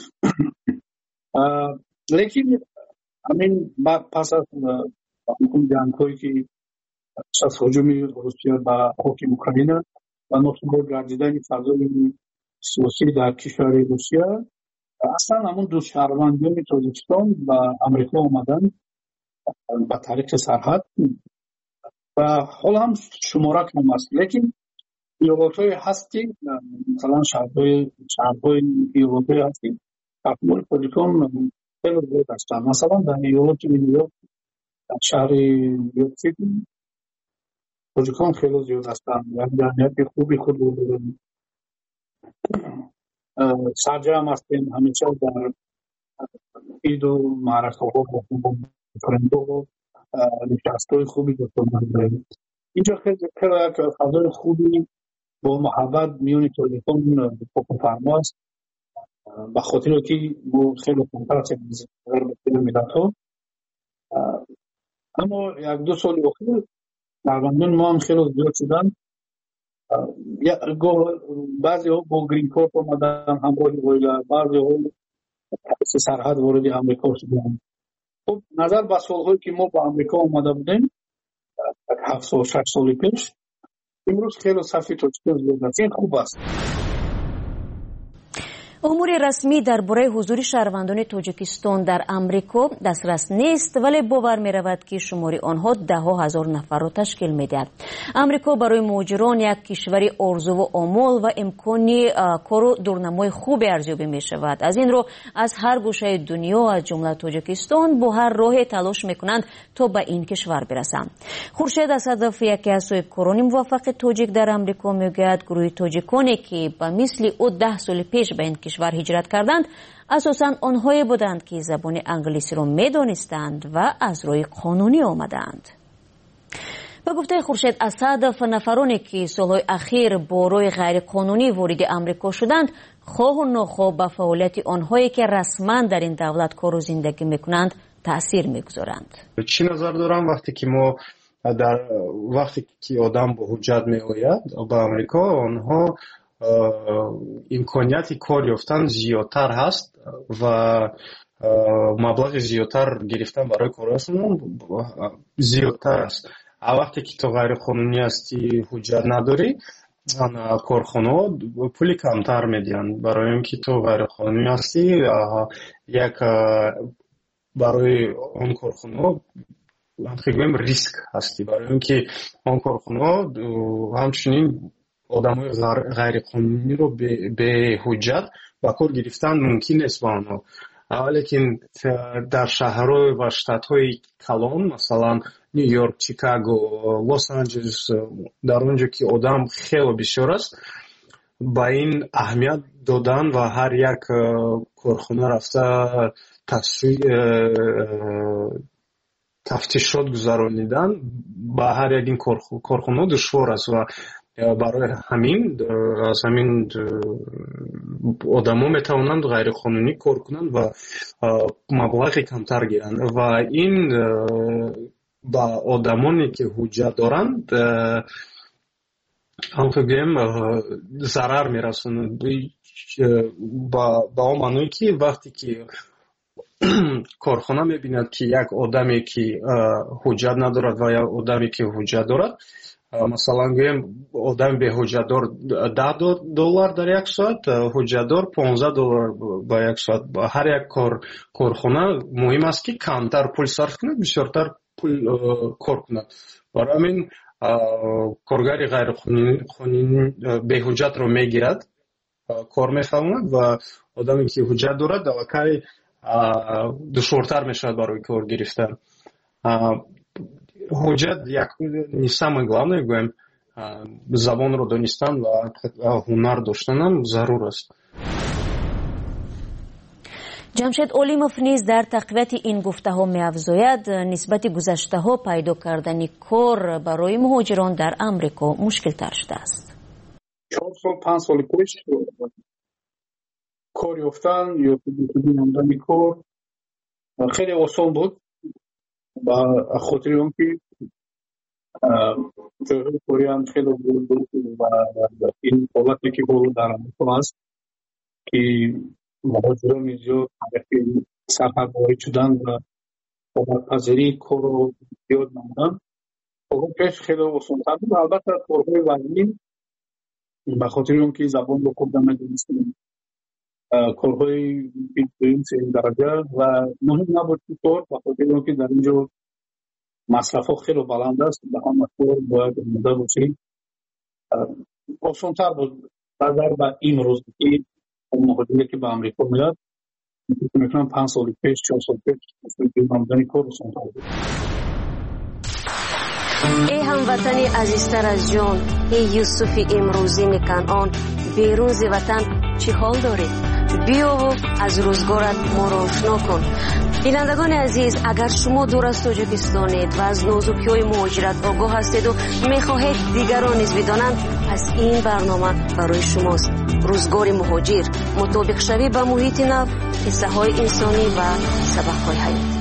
S4: лекин ҳамин пас аз ҷангҳое ки аз ҳуҷуми Русия ба хоки Украина ва нотубот гардидани фазои сиёсӣ дар кишвари Русия, аслан ҳамун ду шаҳрвандони Тоҷикистон ба амрико омаданд ба тариқи сарҳад ва ҳол ҳам шумора кам аст. лекин иёлотҳое ҳаст ки масалан шаҳрҳои шаҳрҳои иёлотҳое ҳаст ки таҳвили Тоҷикистон хеле зиёд ҳастанд. масалан дар иёлоти Ню-Йорк, дар шаҳри Нью-Йорк-Сити тоҷикон хеле зиёд ҳастанд. як ҷамъияти хуби худ сарҷам ҳастем ҳамеша дар иду маъракаҳо френдҳо нишастҳои хуби дошта дорем. инҷо хеле як фазои хуби бо муҳаббат миёни тоҷикон фокуфармо аст, ба хотире ки мо хеле камтар ҳастем дар бақияи миллатҳо. аммо як ду соли охир шаҳрвандони мо ҳам хеле зиёд шуданд. баъзеҳо бо грин корт омадан ҳамроҳи оила, баъзеҳо тариқи сарҳад вориди амрико шуданд. хуб назар ба солҳое ки мо ба амрико омада будем ҳафт сол шаш соли пеш, имрӯз хеле сафи тоҷикон зиёд аст. ин хуб аст.
S1: умури расмӣ дар бораи ҳузури шаҳрвандони Тоҷикистон дар амрико дастрас нест, вале бовар меравад ки шумори онҳо даҳҳо ҳазор нафарро ташкил медиҳад. амрико барои муҳоҷирон як кишвари орзуву омол ва имкони кору дурнамои хубе арзёбӣ мешавад. аз ин роҳ аз ҳар гӯшаи дунё аз ҷумла Тоҷикистон бо ҳар роҳе талош мекунанд то ба ин кишвар бирасанд. хуршед асадов, яке аз соҳибкорони муваффақи тоҷик дар амрико, мегӯяд гурӯҳи тоҷиконе ки ба мисли ӯ даҳ соли пеш ба ин кишвар ҳиҷрат карданд, асосан онҳое буданд ки забони англисиро медонистанд ва аз роҳи қонунӣ омаданд. ба гуфтаи хуршед асадов, нафароне ки солҳои ахир бо роҳи ғайриқонунӣ вориди амрико шуданд, хоҳу нохоҳ ба фаъолияти онҳое ки расман дар ин давлат кору зиндагӣ мекунанд таъсир мегузоранд.
S6: чӣ назар дорам вақте ки мо дар вақте ки одам бо ҳуҷҷат меояд ба амрико, онҳо имконияти кор ёфтан зиёдтар ҳаст ва маблағи зиёдтар гирифтан барои корашон зиёдтар аст. а вақте ки то ғайриқонунӣ ҳастӣ, ҳуҷҷат надорӣ, корхонаҳо пули камтар медиҳанд, барои ин ки то ғайриқонунӣ ҳастӣ, як барои он корхонаҳо гӯем риск ҳастӣ, барои ин ки он корхонаҳо ҳамчунин одамои ғайриқонуниро беҳуҷҷат ба кор гирифтан мумкин нест ба онҳо. лекин дар шаҳрҳо ва штатҳои калон, масалан Нью-Йорк, Чикаго, Лос-Анҷелес, дар он ҷо ки одам хеле бисёр аст, ба ин аҳамият додан ва ҳар як корхона рафта тафтишот гузаронидан ба ҳар ягин корхона душвор аст ва барои ҳамин аз ҳамин одамо метавонанд ғайриқонунӣ кор кунанд ва маблағи камтар гиранд ва ин ба одамоне ки ҳуҷҷат доранд ҳамонто гӯем зарар мерасонад ба он маъное ки вақте ки корхона мебинад ки як одаме ки ҳуҷҷат надорад ва як одаме ки ҳуҷҷат дорад, масалан гӯем одами беҳуҷҷатдор даҳ доллар дар як соат, ҳуҷҷатдор понздаҳ доллар ба як соат. ҳар як корхона муҳим аст ки камтар пул сарф кунад, бисёртар пул кор кунад. барои ҳамин коргари ғайриқонунӣ беҳуҷҷатро мегирад, кор мефаҳмад ва одаме ки ҳуҷҷат дорад давакай душвортар мешавад барои кор гирифтан. ҳуҷҷат як самое главное гӯем забонро донистан ва ҳунар доштанам зарур аст.
S1: ҷамшед Олимов низ дар тақвияти ин гуфтаҳо меафзояд нисбати гузаштаҳо пайдо кардани кор барои муҳоҷирон дар Амрико мушкилтар шудааст.
S4: чор сол панҷ соли пеш кор ёфтан ё намудани кор хеле осон буд ба хотири он ки ҷойҳои кориам хеле буд ва ин ҳолате ки ҳоло дар Амрико аст ки муҳоҷирони зиёд сарҳад ворид шуданд ва омадпазирии корро зиёд намуданд. пеш хеле осонтар буд. албатта корҳои вазнин ба хотири он ки забонро хурда надонистем, корҳои дуюм сеюм дараҷа ва муҳим набуд ки кор ба хотири он ки дар ин ҷо масрафҳо хеле баланд аст, ба ҳама кор бояд омода бошӣ. осонтар буд назар ба имрӯз ки муҳоҷире ки ба Амрико меяд, мекунам панҷ соли пеш чор соли пеш намудани кор осонтар буд.
S1: ای هموطنی عزیزتر از جان، ای یوسف امروزی میکنان، بیرون ز وطن چی حال داری؟ بیا و از روزگارت ما را آشنا کن. بینندگان عزیز، اگر شما دور از تاجیکستانید و از نازکی‌های مهاجرت آگاه هستید و میخواهید دیگران نیز بدانند، پس این برنامه برای شماست. روزگار مهاجر، مطابق شوی با محیط نو، قصه های انسانی و سبق های حیاتی.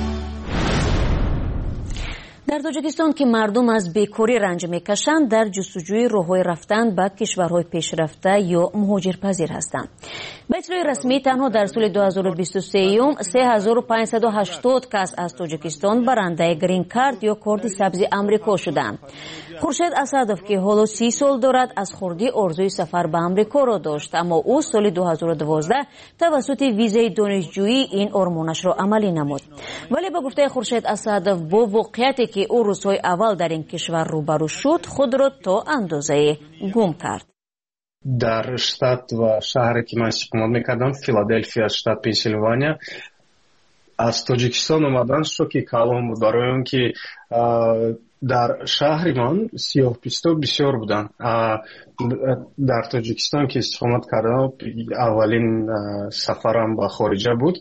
S1: در تاجیکستان که مردم از بیکاری رنج میکشند، در جستجوی راههای رفتن به کشورهای پیشرفته یا مهاجرپذیر هستند. به اطلاع رسمی تنها در سال دو هزار و بیست و سه سه هزار و پانصد و هشتاد کس از تاجیکستان برنده گرین کارت یا کارت سبز آمریکا شدند. خورشید اسدов که حالا سی سال دارد از خردی آرزوی سفر به آمریکا را داشت، اما او سال دو هزار و دوازده توسط ویزای دانشجویی این آرمانش را عملی نمود. ولی به گفته خورشید اسدов با واقعیتی که او روزهای اول در این کشور روبرو شد، خود را تا اندازه گم کرد.
S6: در штат و شهری که من استقامت میکردم، فیلادلفیا، штат پنسیلوانیا، از تاجیکستان اومدن شوکی کلام بود، برای اون که در شهر من سیاه پوستا بسیار بودن. در تاجیکستان که استقامت کردم، اولین سفرم به خارجه بود.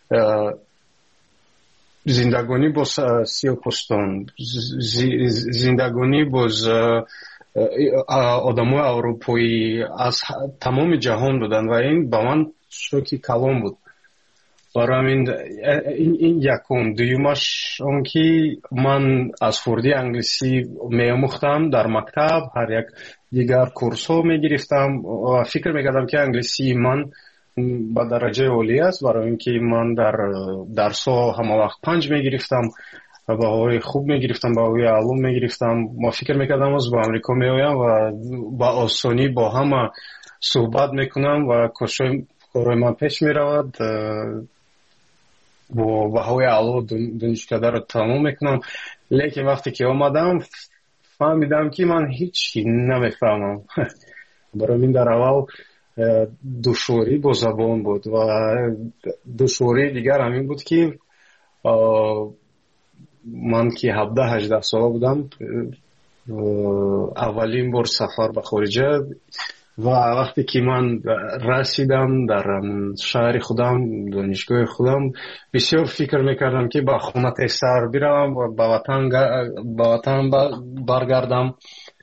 S6: زندگانی با سیاه پوستان، زندگانی با آدمای اروپایی از تمام جهان بودن و این با من شوکی کلام بود. برای این این یکم. دویمش اون که من از خردی انگلیسی می‌آموختم در مکتب، هر یک دیگر کورس ها می‌گرفتم و فکر می‌کردم که انگلیسی من با درجه عالی است، برای اینکه من در درس ها همه وقت پنج می‌گرفتم، باهای خوب می‌گرفتم، باهای علوم می‌گرفتم. ما فکر می‌کردم از با آمریکا می‌آیم و با آسانی با همه صحبت می‌کنم و کارهای من پیش می‌رود. با بهای علو دانشکده رو تمام میکنم. لیکن وقتی که آمدم فهمیدم که من هیچی نمیفهمم. برای من در اول دشواری با زبان بود و دشواری دیگر همین بود که من که هفده هجده ساله بودم، اولین بار سفر به خارجه و وقتی که من رسیدم در شهر خودم، دانشگاه خودم، بسیار فکر میکردم که با خونه سر بروم و به وطن به وطن برگردم.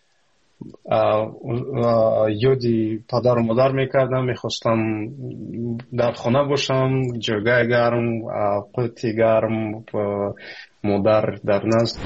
S6: یادی پدر و مادر میکردم، میخواستم در خانه باشم، جای گرم، قوطی گرم، مادر در نزد.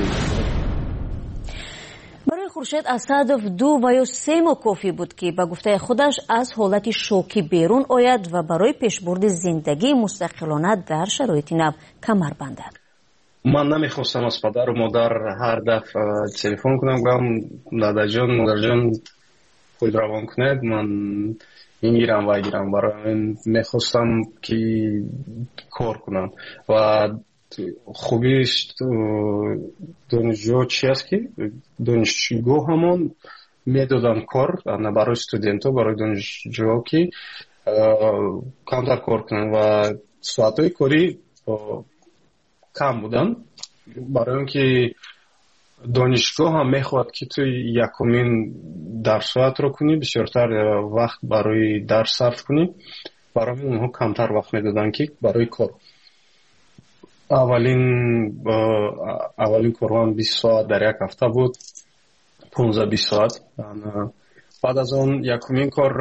S1: برای خورشید اسدов دو و یا سه ماه کافی بود که به گفته خودش از حالت شوکی بیرون آید و برای پیشبرد زندگی مستقلانه در شرایط نو کمر بندد.
S6: من نمیخواستم از پدر و مادر هر دفعه تلفن کنم گفتم دادا جان مادر جان خود روان کنید، من میگیرم و گیرم. برای میخواستم که کار کنم و خوبیش دانشجو چی است که دانشجو همون میدادن کار برای استودنت ها، برای دانشجو که کمتر کار کنن و ساعت های کاری کم بودن، برای اینکه دانشگاه هم میخواد که تو یکمین درس ساعت رو کنی، بسیارتر وقت برای درس صرف کنی، برای اونها کمتر وقت میدادن که برای کار. اولین اولین کارم بیست ساعت در یک هفته بود، پانزده بیست ساعت. بعد از اون یکمین کار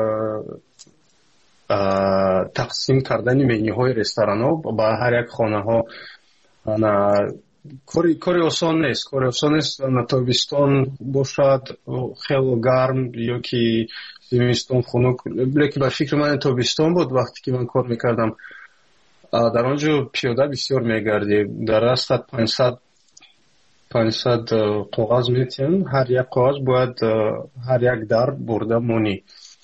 S6: تقسیم کردن منیوهای رستوران ها با هر یک خانه ها. کاری کاری آسان نیست، کاری آسان نیست. تابستان باشد خیلی گرم یا که زمستان خنک، لیکن به فکر من تابستان بود وقتی که من کار میکردم. در آنجا پیاده بسیار میگردی، در راست پانصد پانصد کاغذ میتین، هر یک کاغذ باید هر یک در برده مونی.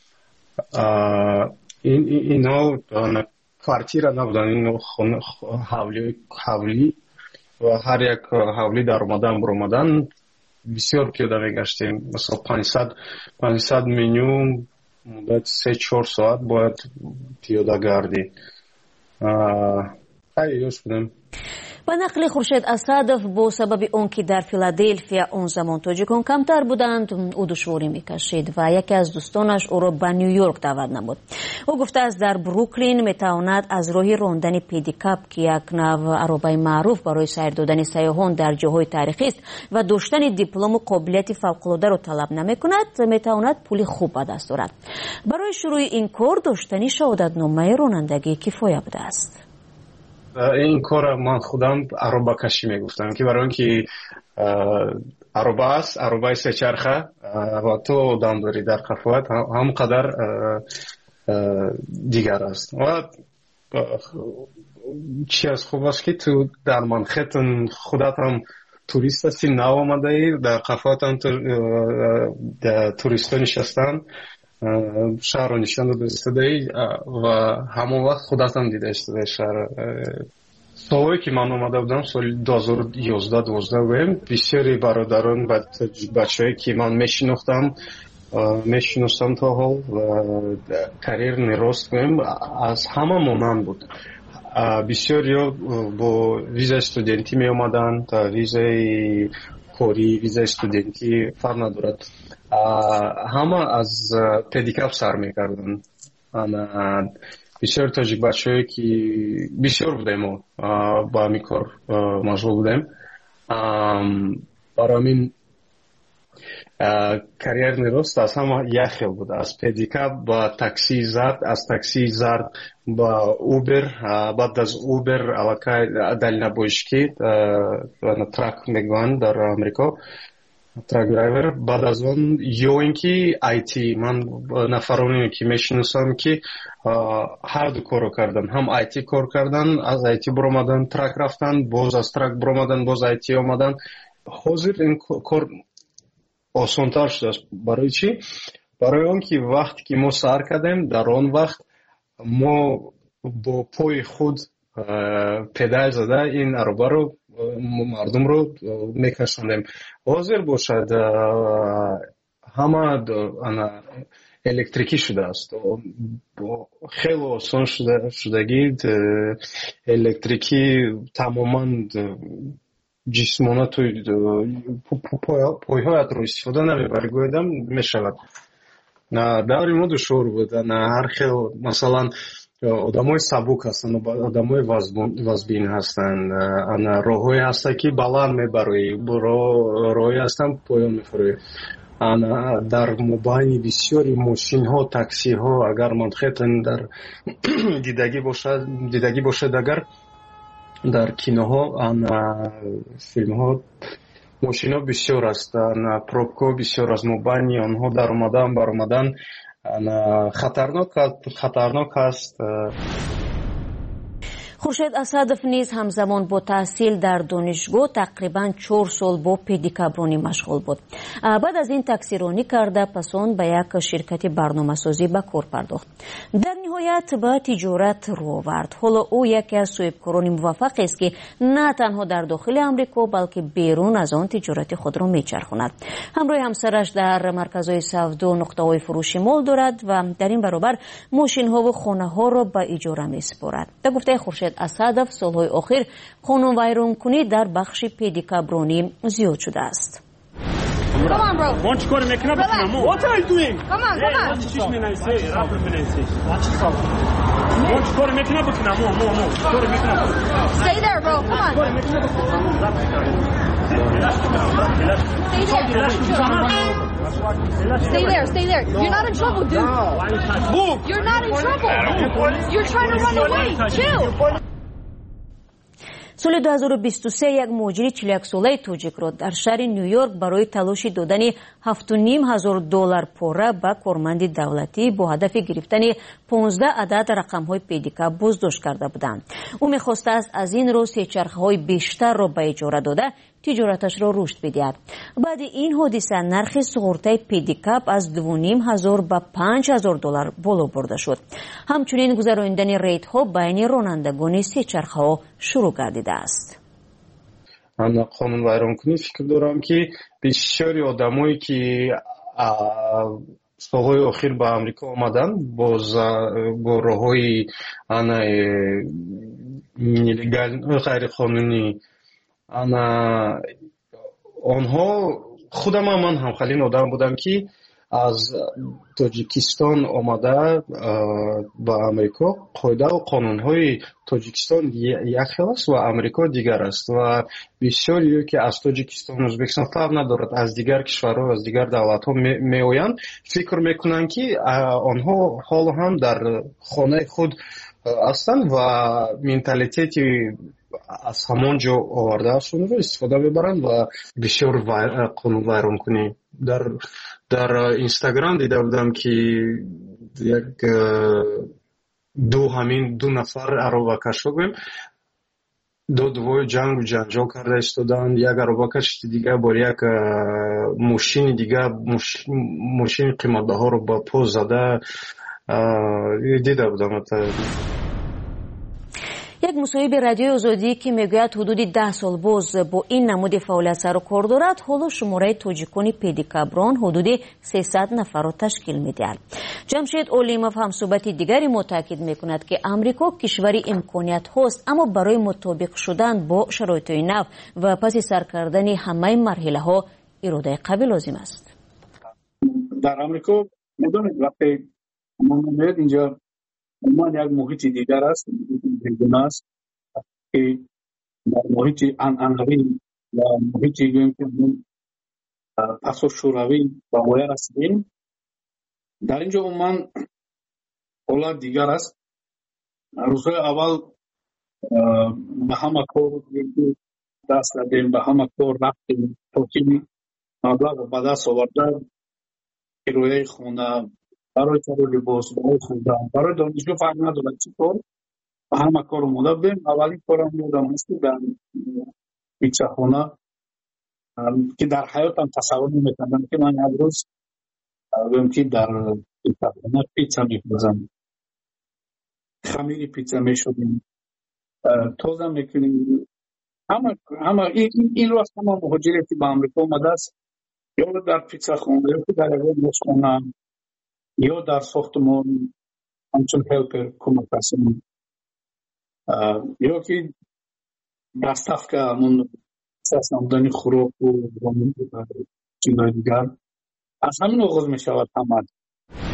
S6: این اینا کارتیر نبودن، این حولی حولی و هر یک حولی در اومدن برامدن بسیار پیاده میگشتیم. مثلا پانصد پانصد منیو مدت سه چهار ساعت باید پیاده گردی. خیلیش بودم.
S1: با نقل خورشید اسدов با سبب اون که در فیلادلفیا اون زمان تاجیکان کمتر بودند او دشواری میکشید و یکی از دوستانش او را به نیویورک دعوت نمود. او گفته است در بروکلین میتواند از راه راندن پدیکاپ که یک نوع عربه معروف برای سیر دادن سیاحان در جاهای تاریخی است و داشتن دیپلم و قابلیت فوق‌العاده را طلب نمیکند، میتواند پول خوب به دست آورد. برای شروع این کار داشتن شهادتنامه رانندگی کفایه بوده است.
S6: این کار من خودم عربه کشی میگفتم که برای اینکه عربه است، عربه سه چرخه و تو دم داری در قفوت هم قدر دیگر است. و چی از خوب است که تو در منخت خودت هم توریست هستی، نو آمده ای در قفوت هم توریست ها نشستن، شهر رو نشان داده استدهی و همون وقت خودت هم دیده استده شهر. سالهایی که من اومده بودم سال دو هزار و یازده دوازده بودم، بسیاری برادران و بچه هایی که من میشناختم میشناختم تا حال و کریر نراست بودم از همه مانند بود. بسیاری با ویزای استودنتی می اومدن، تا ویزای کاری، ویزای استودنتی فرق ندارد، همه از پدیکاپ سر میکردن. بسیار تاجیک بچه هایی که بسیار بودیم با همی کار مشغول بودیم. برای همین کریر نیروست از همه یک خیل بود، از پدیکاپ با تاکسی زرد، از تاکسی زرد با اوبر، بعد از اوبر علاقه دلینا بوشکی ترک میگوان در امریکا، ترک درایور. بعد از اون یا اینکه آیتی، من نفرانی که میشناسم که هر دو کارو کردن، هم آیتی کار کردن، از آیتی برآمدن ترک رفتن، باز از ترک برآمدن باز آیتی آمدن. حاضر این کار آسان‌تر شده است. برای چی؟ برای اون که وقتی که ما سر کردیم در آن وقت ما با پای خود پدال زده این عربه رو مردم رو میکشاندیم. حاضر باشد همه الکتریکی شده است، خیلی آسان شده شدگی الکتریکی تماما جسمانه توی پایهایت رو استفاده نمیبری گویدم میشود. даври мо душвор буд. Ҳар хел масалан одамои сабук ҳастанд, одамои вазбин ҳастанд. Роҳҳое ҳастанд ки баланд мебароӣ, роҳҳое ҳастанд поён мехӯрӣ. дар мобайни бисёри мошинҳо, таксиҳо, агар манхетан дар дидагӣ бошад, агар дар киноҳо, филмҳо мошинҳо бисёр аст, пробкаҳо бисёр аст. мобайни онҳо дар омадан баромадан хатарнок аст.
S1: хуршед асадов низ ҳамзамон бо таҳсил дар донишгоҳ тақрибан чор сол бо педикабронӣ машғул буд. баъд аз ин таксиронӣ карда, пас он ба як ширкати барномасозӣ ба кор пардохт. дар ниҳоят ба тиҷорат рӯ овард. ҳоло ӯ яке аз соҳибкорони муваффақест ки на танҳо дар дохили амрико, балки берун аз он тиҷорати худро мечархонад. ҳамроҳи ҳамсараш дар марказҳои савдо нуқтаҳои фурӯши мол дорад ва дар ин баробар мошинҳову хонаҳоро ба иҷора месупорад. ба гуфтаи хуршед асадов, солҳои охир қонунвайронкунӣ дар бахши педикабронӣ зиёд шудааст.
S21: Come on, bro. Want to go to make another film? What are you doing? Come on, come on. Want to go to make another film? More, more, more. Go to make another.
S10: Stay there, bro. Come on. Stay there. Stay there. You're not in trouble, dude.
S21: Move.
S10: You're not in trouble. You're trying to run away. Chill.
S1: соли ду ҳазору бисту се як муҳоҷири чиляксолаи тоҷикро дар шаҳри ню-йорк барои талоши додани ҳафту ним ҳазор доллар пора ба корманди давлатӣ бо ҳадафи гирифтани понздаҳ адад рақамҳои педикаб боздошт карда буданд. ӯ мехостааст аз ин роҳ сечархаҳои бештарро ба иҷора дода тиҷораташро рушд бидиҳад. баъди ин ҳодиса нархи суғуртаи педикаб аз ду ним ҳазор ба панҷ ҳазор доллар боло бурда шуд. ҳамчунин гузарондани рейдҳо байни ронандагони сечархаҳо шурӯъ гардидааст.
S6: қонунвайронкунӣ фикр дорам ки бисёри одамое ки солҳои охир ба амрико омаданд бо роҳҳои ғайриқонунӣ, онҳо худам ман ҳам халин одам будам ки аз тоҷикистон омада ба амрико. қоидаву қонунҳои тоҷикистон як хел аст ва амрико дигар аст ва бисёриё ки аз тоҷикистон, ӯзбекистон фарқ надорад, аз дигар кишварҳо, аз дигар давлатҳо меоянд, фикр мекунанд ки онҳо ҳоло ҳам дар хонаи худ ҳастанд ва менталитети аз ҳамон ҷо овардаашонро истифода мебаранд ва бисёр қонунвайронкунӣ. дар дар инстаграм дида будам ки як ду ҳамин ду нафар аробакашҳо гӯем додвои ҷангу ҷанҷол карда истоданд. як аробакаш дигар бор як мошини дигар мошини қиматбаҳоро ба по зада дида будам.
S1: як мусоҳиби радиои озодӣ ки мегӯяд ҳудуди даҳ сол боз бо ин намуди фаъолият сару кор дорад, ҳоло шумораи тоҷикони педикаброн ҳудуди сесад нафарро ташкил медиҳад. ҷамшед олимов ҳамсӯҳбати дигари мо таъкид мекунад ки амрико кишвари имкониятҳост, аммо барои мутобиқ шудан бо шароитҳои нав ва паси сар кардани ҳамаи марҳилаҳо иродаи қавӣ лозим аст.
S4: дар амрико медонед вақте мо меояд инҷо умуман як муҳити дигар аст, бегуна аст ки дар муҳити анъанавӣ ва муҳити гӯем ки пасу шӯравӣ ба воя расидем. дар ин ҷо умуман ҳолат дигар аст. рӯзҳои аввал ба ҳама кор даст дадем, ба ҳама кор рафтем, то ки маблағро ба даст оварда кирояи хона, барои каро либос, барои хӯрдан, барои донишгоҳ фарқ надорад чӣ кор, ба ҳама кор омода будем. аввалин корам ёдам аст ки дар питсахона ки дар ҳаётам тасаввур наметавонам ки ман як рӯз гӯем ки дар питсахона питса мехӯрзам, хамири питса мешудем, тоза мекунем. ҳама ин рост ҳама муҳоҷире ки ба амрико омадааст ё дар питсахона ё ки дар ягон ошхона ё дар сохтмон ҳамчун ҳелпер кӯмак расонам, ё ки даставка ҳамон намудани хӯроку чизои дигар. аз ҳамин оғоз мешавад ҳама.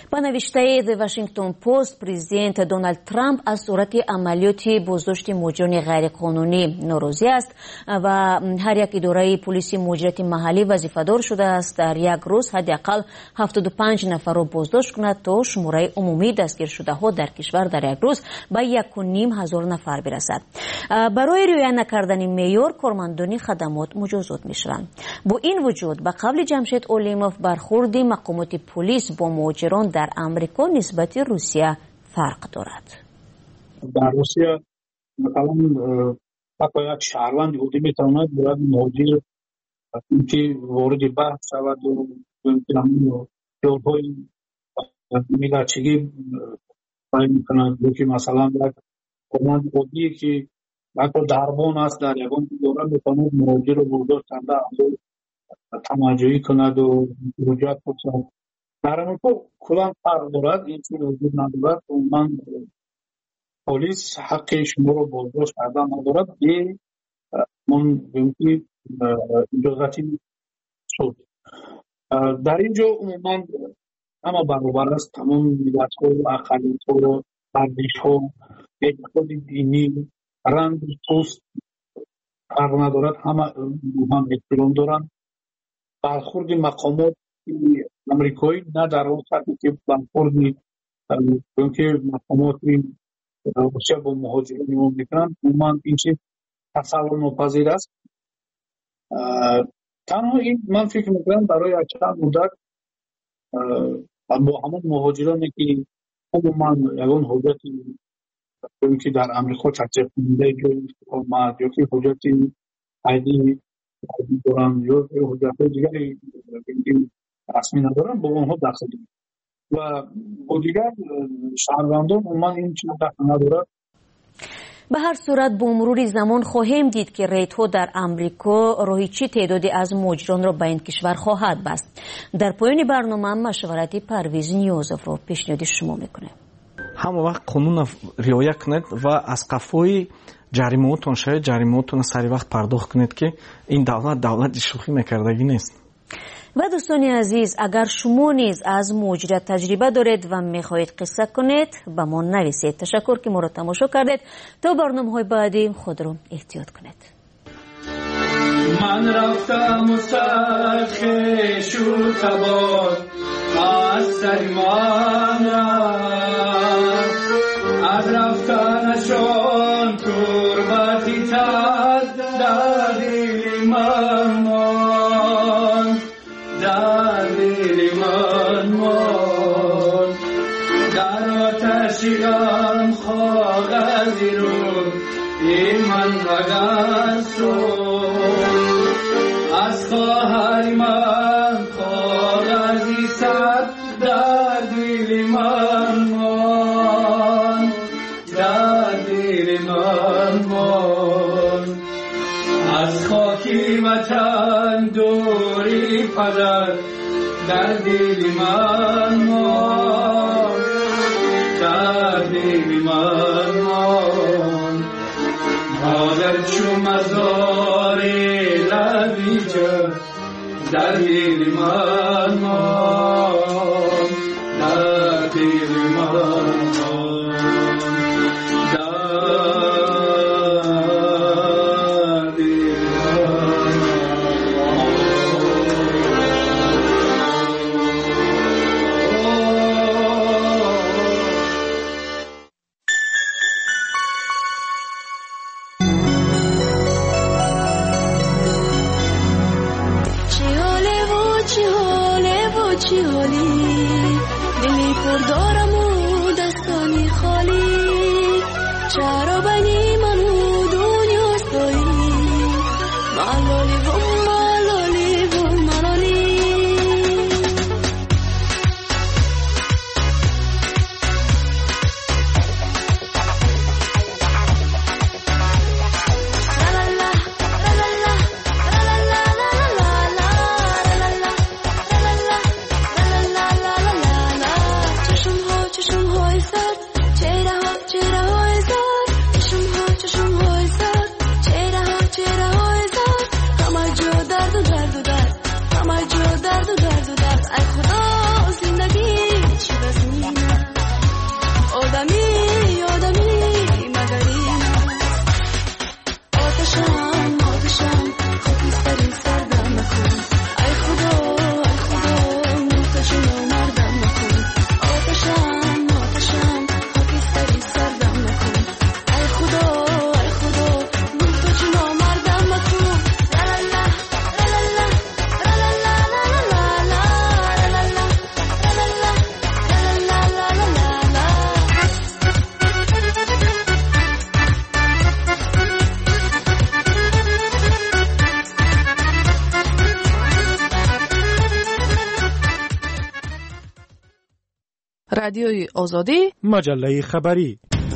S1: ба навиштаи The Washington Post президент Дональд Трамп аз сурати амалиёти боздошти муҳоҷирони ғайриқонунӣ норозӣ аст ва ҳар як идораи полиси муҳоҷирати маҳаллӣ вазифадор шудааст дар як рӯз ҳадди ақал ҳафтоду панҷ нафарро боздошт кунад то шумораи умумии дастгиршудаҳо дар кишвар дар як рӯз ба яку ним ҳазор нафар бирасад. барои риоя накардани меъёр кормандони хадамот муҷозот мешаванд. бо ин вуҷуд ба қавли Ҷамшед Олимов бархурди мақомоти полис бо муҳоҷирон дар амрико нисбати Русия фарқ дорад.
S4: дар Русия مثلا حتی یک شهروند یهودی میتواند باید مهاجر اینکه وارد بحث شود و جلهای میلچگی باید میکند که مثلا یک کارمند یهودی که حتی دربان است در یگان دوره میتواند مهاجر رو برداشت کرده تماجایی کند و رجوع کنند. در امریکا کلان فرق دارد، این چیز وجود ندارد و من پلیس حق شما رو بازداشت کردن ندارد به من بینی اجازتی شد. در اینجا عموما همه برابر است، تمام ملت ها و اقلیت ها و ارزش ها اعتقاد دینی رنگ پوست فرق ندارد، همه هم احترام دارند. برخورد مقامات امریکایی نه در اون سطحی که برخورد که مقامات روسیه با مهاجرین عموم میکنند عموما این چیز تصور ناپذیر است. تنها این من فکر میکنم برای چند مدت با همون مهاجرانی که عموما یگان حجتی که در امریکا تحصیل کننده جای اقامت یا که حجتی عیدی دارن یا حجت دیگری رسمی ندارن با اونها داخل و با دیگر شهروندان عموما این چیز داخل ندارد.
S1: به هر صورت با مرور زمان خواهیم دید که ریت‌ها در امریکا راهی چی تعدادی از مهاجران را به این کشور خواهد بست. در پایان برنامه مشورتی پرویز نیازов را پیشنهاد شما میکنه.
S20: همه وقت قانون رعایت کنید و از قفای جریمه‌تون شاید جریمه‌تون سری وقت پرداخت کنید که این دولت دولت شوخی میکردگی نیست.
S1: و دوستان عزیز اگر شما نیز از مهاجرت تجربه دارید و میخواهید قصه کنید با ما نویسید. تشکر که ما را تماشا کردید. تا برنامه‌های بعدی خود را احتیاط کنید.
S8: من رفتم و سرخش و تبار از سریمان از رفتنشان تربتی تد در دل من در دل من مان در آتشی غم کاغذی رو این من وگر سود از خواهر من کاغذی سر در دل من مان در دل من مان از خاکی وطن دوری پدر در دل من مان در دل من مان مادر چو مزار لبی جا در دل من مان در دل من مان
S9: چی حالی دلی پر دارم و دستانی
S7: رادیوی آزادی،
S16: مجله خبری.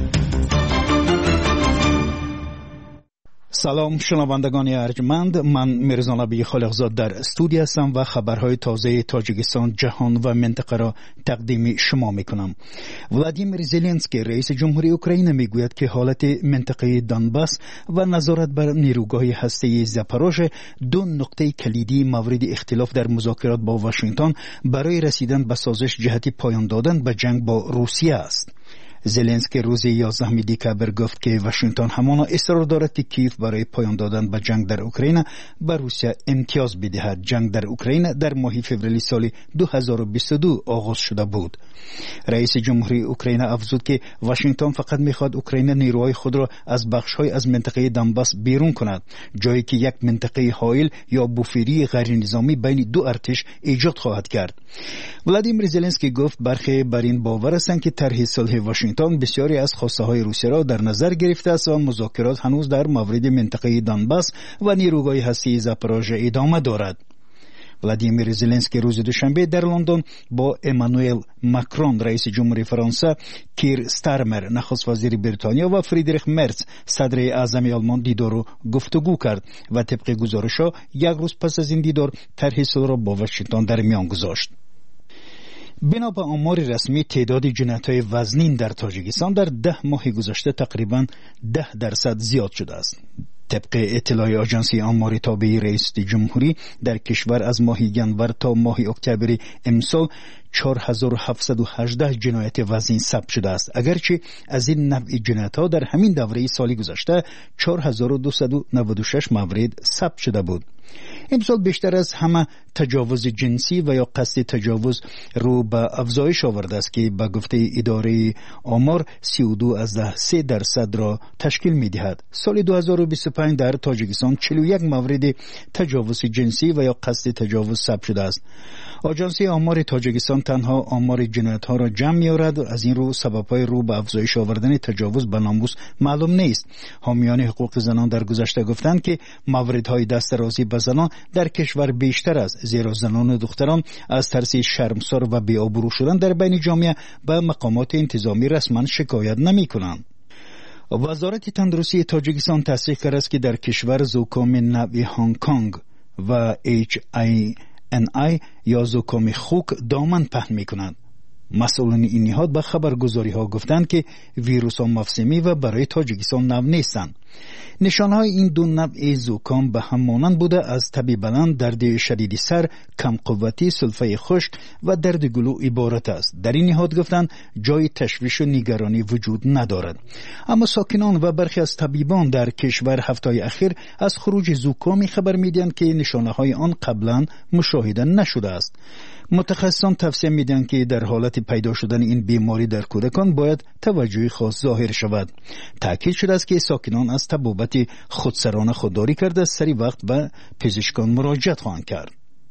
S2: سلام شنوندگان ارجمند، من میرزا نبی خالقزاد در استودیو هستم و خبرهای تازه تاجیکستان، جهان و منطقه را تقدیم شما میکنم. ولادیمیر زلنسکی رئیس جمهوری اوکراین میگوید که حالت منطقه دانباس و نظارت بر نیروگاه هسته‌ای زاپاروژه دو نقطه کلیدی مورد اختلاف در مذاکرات با واشنگتن برای رسیدن به سازش جهت پایان دادن به جنگ با روسیه است. زلنسکی روز یازدهم دکامبر گفت که واشنگتن همانا اصرار دارد که کیف برای پایان دادن به جنگ در اوکراین به روسیه امتیاز بدهد. جنگ در اوکراین در ماه فوریه سال دو هزار و بیست و دو آغاز شده بود. رئیس جمهوری اوکراین افزود که واشنگتن فقط میخواد اوکراین نیروهای خود را از بخش‌های از منطقه دانباس بیرون کند، جایی که یک منطقه حائل یا بوفری غیر نظامی بین دو ارتش ایجاد خواهد کرد. ولادیمیر زلنسکی گفت برخی بر این باور هستند که طرح صلح واشنگتن بسیاری از خواسته های روسیه را در نظر گرفته است و مذاکرات هنوز در مورد منطقه دانباس و نیروگاه هسته‌ای زاپاروژه ادامه دارد. ولادیمیر زلنسکی روز دوشنبه در لندن با امانوئل ماکرون رئیس جمهوری فرانسه، کیر ستارمر نخست وزیر بریتانیا و فریدریخ مرز صدر اعظم آلمان دیدار و گفتگو کرد و طبق گزارش‌ها یک روز پس از این دیدار طرح صلح را با واشنگتن در میان گذاشت. بنا به آمار رسمی تعداد جنایت‌های وزنین در تاجیکستان در ده ماه گذشته تقریباً ده درصد زیاد شده است. طبق اطلاع آژانس آمار تابع رئیس جمهوری در کشور از ماه ینور تا ماه اکتبر امسال چهار هزار و هفتصد و هجده جنایت وزنین ثبت شده است، اگرچه از این نوع جنایت‌ها در همین دوره سال گذشته چهار هزار و دویست و نود و شش مورد ثبت شده بود. امسال بیشتر از همه تجاوز جنسی و یا قصد تجاوز رو به افزایش آورده است که به گفته اداره آمار سی و دو ازده سه درصد را تشکیل می دهد. سال دو هزار و بیست و پنج در تاجیکستان چهل و یک مورد تجاوز جنسی و یا قصد تجاوز ثبت شده است. آژانس آمار تاجیکستان تنها آمار جنایت ها را جمع می آورد، از این رو سبب‌های رو به افزایش آوردن تجاوز به ناموس معلوم نیست. حامیان حقوق زنان در گذشته گفتند که موردهای دسترازی به زنان در کشور بیشتر است، زیرا زنان و دختران از ترس شرمسار و بی‌آبرو شدن در بین جامعه به مقامات انتظامی رسما شکایت نمی کنند. وزارت تندرستی تاجیکستان تصدیق کرده است که در کشور زکام نوع هنگ کنگ و اچ آی ان آی یا زکام خوک دامن پهن می کند. مسئولان این نهاد به خبرگزاری ها گفتند که ویروس ها موسمی و برای تاجیکستان نو نیستند. نشانه های این دو نوع زکام به هم مانند بوده، از تب بلند، درد شدید سر، کم قوتی، سلفه خشک و درد گلو عبارت است. در این نهاد گفتند جای تشویش و نگرانی وجود ندارد. اما ساکنان و برخی از طبیبان در کشور هفته‌های اخیر از خروج زکامی خبر میدهند که نشانه های آن قبلا مشاهده نشده است. متخصصان توصیه میدن که در حالت پیدا شدن این بیماری در کودکان باید توجه خاص ظاهر شود. تاکید شده است که ساکنان از طبابت خودسرانه خودداری کرده سری وقت به پزشکان مراجعت خواهند کرد.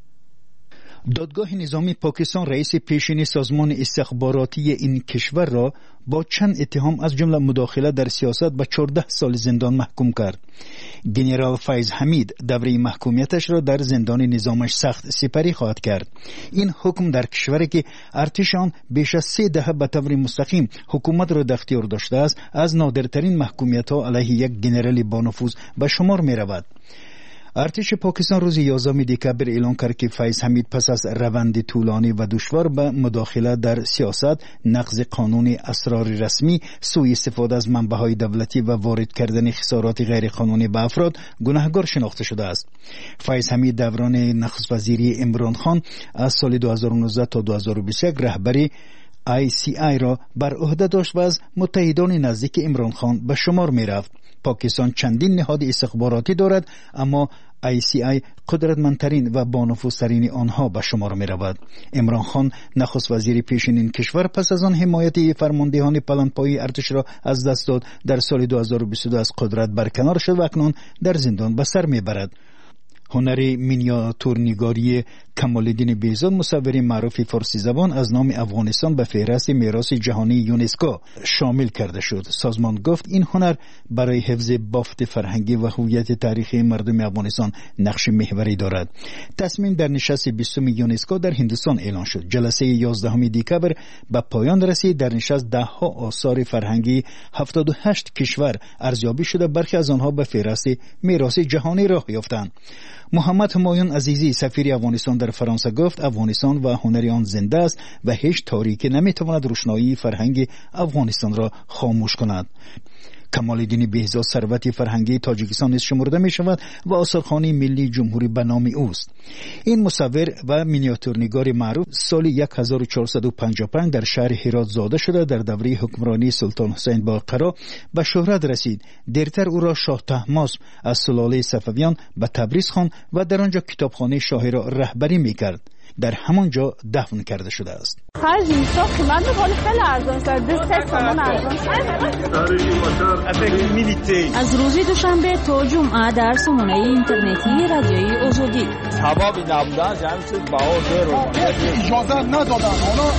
S2: دادگاه نظامی پاکستان رئیس پیشین سازمان استخباراتی این کشور را با چند اتهام از جمله مداخله در سیاست به چهارده سال زندان محکوم کرد. گنرال فیض حمید دوره محکومیتش را در زندان نظامش سخت سپری خواهد کرد. این حکم در کشوری که ارتش آن بیش از سه دهه به طور مستقیم حکومت را در اختیار داشته است، از نادرترین محکومیت‌ها علیه یک گنرال با نفوذ به شمار می‌رود. ارتش پاکستان روز یازدهم دکامبر اعلام کرد که فیض حمید پس از روند طولانی و دشوار به مداخله در سیاست، نقض قانون اسرار رسمی، سوء استفاده از منبع‌های دولتی و وارد کردن خسارات غیر قانونی به افراد گناهکار شناخته شده است. فیض حمید دوران نخست وزیری عمران خان از سال دو هزار و نوزده تا دو هزار و بیست و یک رهبری آی سی آی را بر عهده داشت و از متحدان نزدیک عمران خان به شمار می رفت. پاکستان چندین نهاد استخباراتی دارد، اما آی سی آی قدرتمندترین و بانفوذترین آنها به شمار می رود. عمران خان نخست وزیر پیشین این کشور پس از آن حمایت فرماندهان پلنگ‌پای ارتش را از دست داد، در سال دو هزار و بیست و دو از قدرت برکنار شد و اکنون در زندان به سر می برد. هنر مینیاتورنگاری کمال‌الدین بهزاد مصور معروف فارسی زبان از نام افغانستان به فهرست میراث جهانی یونسکو شامل کرده شد. سازمان گفت این هنر برای حفظ بافت فرهنگی و هویت تاریخی مردم افغانستان نقش محوری دارد. تصمیم در نشست بیستم یونسکو در هندوستان اعلان شد. جلسه یازدهم دکبر به پایان رسید. در نشست ده ها آثار فرهنگی هفتاد و هشت کشور ارزیابی شده، برخی از آنها به فهرست میراث جهانی راه یافتند. محمد همایون عزیزی سفیر افغانستان در فرانسه گفت افغانستان و هنر آن زنده است و هیچ تاریکی نمیتواند روشنایی فرهنگ افغانستان را خاموش کند. کمال‌الدین بهزاد ثروت فرهنگی تاجیکستان نیز شمرده می شود و آثارخانه ملی جمهوری به نام اوست. این مصور و مینیاتورنگار معروف سال هزار و چهارصد و پنجاه و پنج در شهر هرات زاده شده. در دوره حکمرانی سلطان حسین باقرا به شهرت رسید. دیرتر او را شاه طهماسب از سلاله صفویان به تبریز خواند و در آنجا کتابخانه شاهی را رهبری می کرد. در همانجا دفن کرده شده است.
S3: هر جنسا قیمت ولی خیلی ارزان است. دست سامان ارزان است. از روز دوشنبه تا جمعه در سامانه اینترنتی رادیوی آزادی.
S7: سبب نبودن جمعیت باور رو
S9: اجازه ندادن.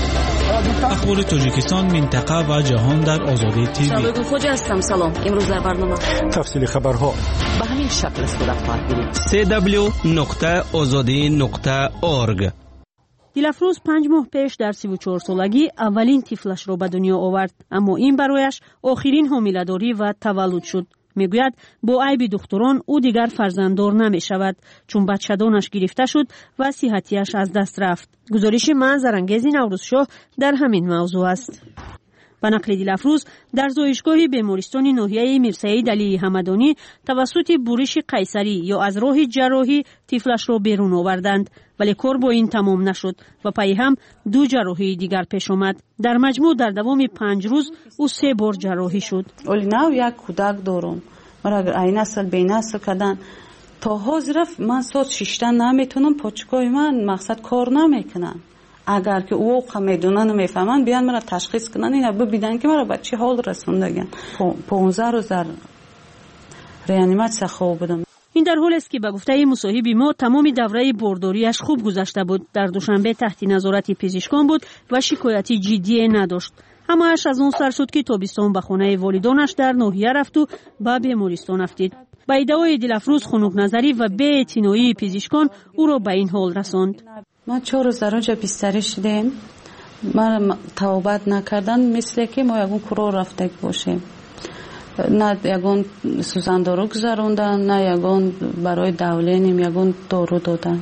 S23: اخبار تاجیکستان، منطقه و جهان در آزادی تیوی.
S24: شباب خوش هستم. سلام. امروز در برنامه
S9: تفصیل خبرها
S24: به همین شکل صورت خواهد گرفت.
S18: سی دبلیو نقطه آزادی نقطه اورگ.
S3: دیلافروز پنج ماه پیش در سی و چهار سالگی اولین طفلش را به دنیا آورد، اما این برایش آخرین حامله‌داری و تولد شد. میگوید با عیب دختران او دیگر فرزنددار نمی شود چون بچه‌دانش گرفته شد و صحتیش از دست رفت. گزارش منظرانگیز نوروزشاه در همین موضوع است. به نقل دیلافروز در زایشگاه بیمارستان ناحیه میرسعید علی حمدانی توسط برش قیصری یا از راه جراحی طفلش را بیرون آوردند، ولی کار با این تمام نشد و پی هم دو جراحی دیگر پیش آمد. در مجموع در دوام پنج روز او سه بار جراحی شد.
S25: اولی نو یک کودک دارم، مرا اگر این نسل به نسل کردن تا حاضر من ساعت ششتن نمیتونم، پاچکای من مقصد کار نمیکنن. اگر که او میدونن و میفهمن بیان مرا تشخیص کنن، اینا ببینن که مرا به چه حال رسوندگن. پانزده روز در ریانیماسیون خواب بودم.
S3: این در حالی است که به گفته مصاحب ما تمام دوره بارداریش خوب گذشته بود. در دوشنبه تحت نظارت پزشکان بود و شکایتی جدی نداشت. اما اش از اون سر شد که تابستان به خانه والدانش در ناحیه رفت و به بیمارستان افتید. با ادعای دیلافروز خنک نظری و بی‌اعتنایی پزشکان او را به این حال رساند.
S25: ما چهار روز در اونجا بستری شدیم. ما توبت نکردن مثل که ما یگون کرو رفته باشیم. نه یگون سوزندارو گذاروندن، نه یگون برای دولینیم یگون دارو دادن.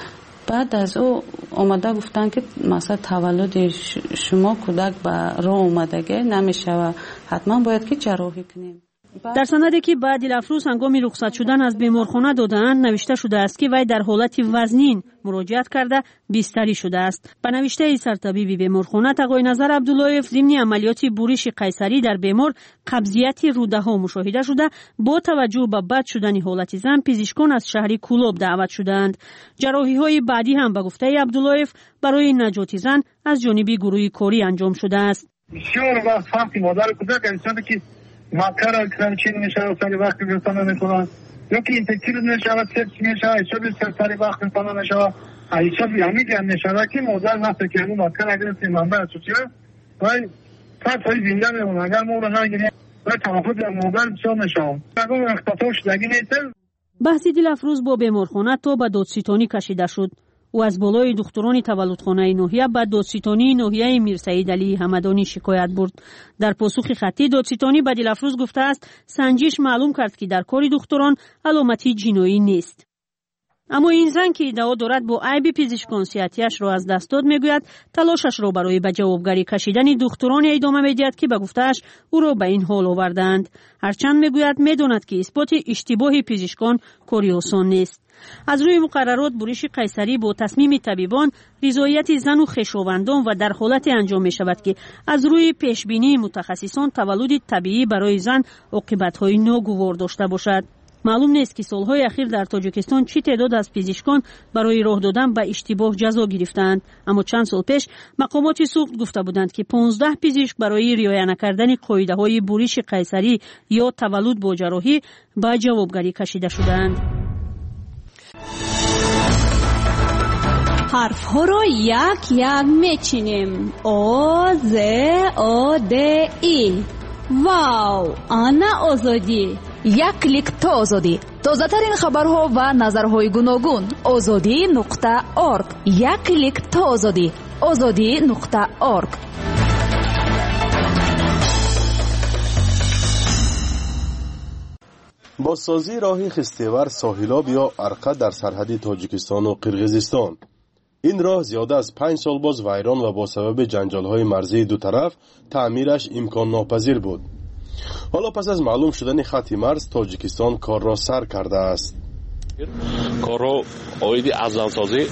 S25: بعد از او آمده گفتن که مثلا تولد شما کودک به راه اومدگی نمیشه و حتما باید که جراحی کنیم.
S3: در سندی که بعد دیلافروز هنگام رخصت شدن از بیمارخانه دادند نوشته شده است که وی در حالت وزنین مراجعت کرده بستری شده است. به نوشته سرطبیب بیمارخانه تقای نظر عبداللهیف ضمن عملیات برش قیصری در بیمار قبضیت روده ها مشاهده شده. با توجه به بد شدن حالت زن پزشکان از شهر کولوب دعوت شدند. جراحی های بعدی هم به گفته عبداللهیف برای نجات زن از جانب گروه کاری انجام شده است.
S9: بسیار وقت فهمی مادر کودک انسانی که مکر اکرم چین میشه و سری وقت گرفتن نمیکنن یا که اینفکتیر نشود سپس میشه ایشا سری وقت میکنن نشود ایشا بیامی هم نشود که مادر وقت که همون مکر اگر سی منبع اسوسیه و فرد های زنده میمون اگر ما رو نگیریم و تمافت مادر بسیار نشود اگر اختطاف شدگی نیست.
S3: بحثی دیلافروز با بیمارخانه تا به دادستانی کشیده شد. او از بالای دختران تولدخانه ناحیه به دادستانی ناحیه میرسعید علی حمدانی شکایت برد. در پاسخ خطی دادستانی به دیلافروز گفته است سنجش معلوم کرد که در کار دختران علامتی جنایی نیست. اما این زن که ادعا دارد با عیب پزشکان صحتیش را از دست داد میگوید تلاشش را برای به جوابگری کشیدن دختران ادامه میدهد که به گفتهش او را به این حال آوردند. هرچند میگوید میداند که اثبات اشتباه پزشکان کاری آسان نیست. از روی مقررات برش قیصری با تصمیم طبیبان رضایت زن و خویشاوندان و در حالت انجام می شود که از روی پیشبینی متخصصان تولد طبیعی برای زن عاقبت‌های ناگوار داشته باشد. معلوم نیست که سالهای اخیر در تاجیکستان چه تعداد از پزشکان برای راه دادن به اشتباه جزا گرفتند، اما چند سال پیش مقامات سوخت گفته بودند که پانزده پزشک برای رعایت نکردن قاعده‌های برش قیصری یا تولد با جراحی به جوابگری کشیده شدند. حرفها رو یک یک میچینیم. او ز او د ای. واو، آنا آزادی.
S10: یک کلیک تا آزادی. تازه‌ترین خبرها و نظرهای گوناگون. آزادی نقطه اورگ. یک کلیک تا آزادی. آزادی نقطه اورگ.
S5: بازسازی راه خستیور ساحلاب یا ارقه در سرحد تاجیکستان و قرقیزستان. این راه زیاده از پنج سال باز ویران و با سبب جنجال‌های مرزی دو طرف تعمیرش امکان ناپذیر بود. حالا پس از معلوم شدن خط مرز تاجیکستان کار را سر کرده است.
S11: کار را اویدی از نوسازی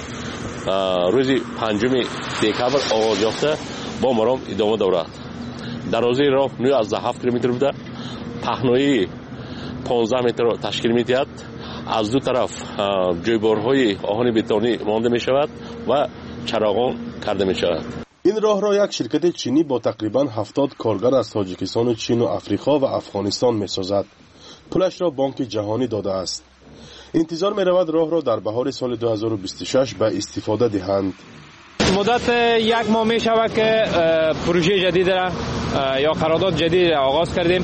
S11: روز پنجم دکبر آغاز یافته با مرام ادامه دارد. درازی راه نوزده و هفت کیلومتر بوده. پهنایی پانزده متر را تشکیل می‌دهد. از دو طرف جویبارهای آهن بتونی مانده می شود و چراغان کرده می شود.
S5: این راه را یک شرکت چینی با تقریباً هفتاد کارگر از تاجیکستان و چین و افریقا و افغانستان می سازد. پولش را بانک جهانی داده است. انتظار می رود راه را در بهار سال دو هزار و بیست و شش به استفاده دهند.
S12: مدت یک ماه می شود که پروژه جدید را یا قرارداد جدید را آغاز کردیم.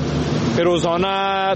S12: روزانه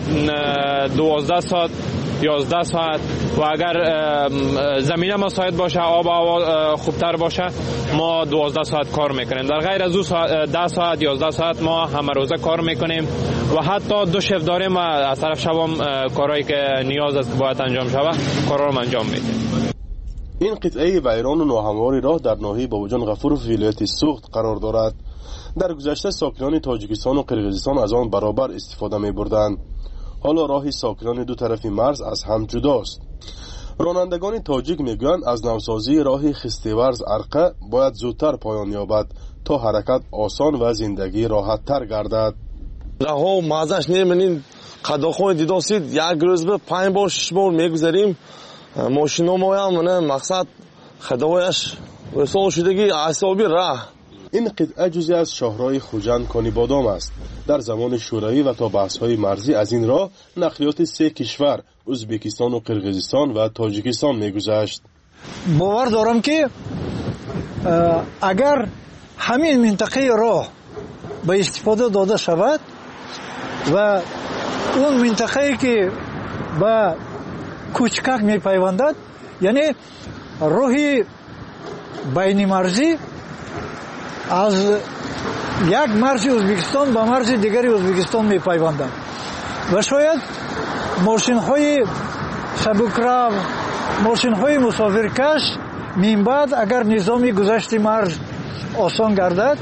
S12: دوازده ساعت یازده ساعت و اگر زمینه مساعد باشه، آب و هوا خوبتر باشه، ما دوازده ساعت کار میکنیم. در غیر از ده ساعت یازده ساعت ما همه روزه کار میکنیم و حتی دو شفت داریم و از طرف شبام کارهایی که نیاز است باید انجام شود کارا رو انجام میدیم.
S5: این قطعه ویران و ناهموار راه در ناحیه باباجان غفورov ولایت سوخت قرار دارد. در گذشته ساکنان تاجیکستان و قرقیزستان از آن برابر استفاده می‌بردند. حالا راه ساکنان دو طرف مرز از هم جداست. رانندگان تاجیک میگویند از نوسازی راه خستیورز ارقه باید زودتر پایان یابد تا حرکت آسان و زندگی راحت تر گردد.
S13: راه مازش نمی‌بینیم. قداخون دیداسید یک روز به پنج بار شش بار میگذاریم. ماشینا ما هم مقصد خدایش وصول شدگی اعصابی راه.
S5: این قطعه جزئی از شاهراه خوجند کانی بادام است. در زمان شوروی و تا بحث‌های مرزی از این راه نقلیات سه کشور ازبکستان و قرقیزستان و تاجیکستان می‌گذشت.
S14: باور دارم که اگر همین منطقه راه به استفاده داده شود و اون منطقه‌ای که به کوچکک می‌پیوندد، یعنی راهی بین مرزی از یک مرز ازبکستان به مرز دیگری ازبکستان می‌پیوندد و شاید ماشین‌های سبکرو، ماشین‌های مسافرکش من بعد اگر نظام گذشت مرز آسان گردد،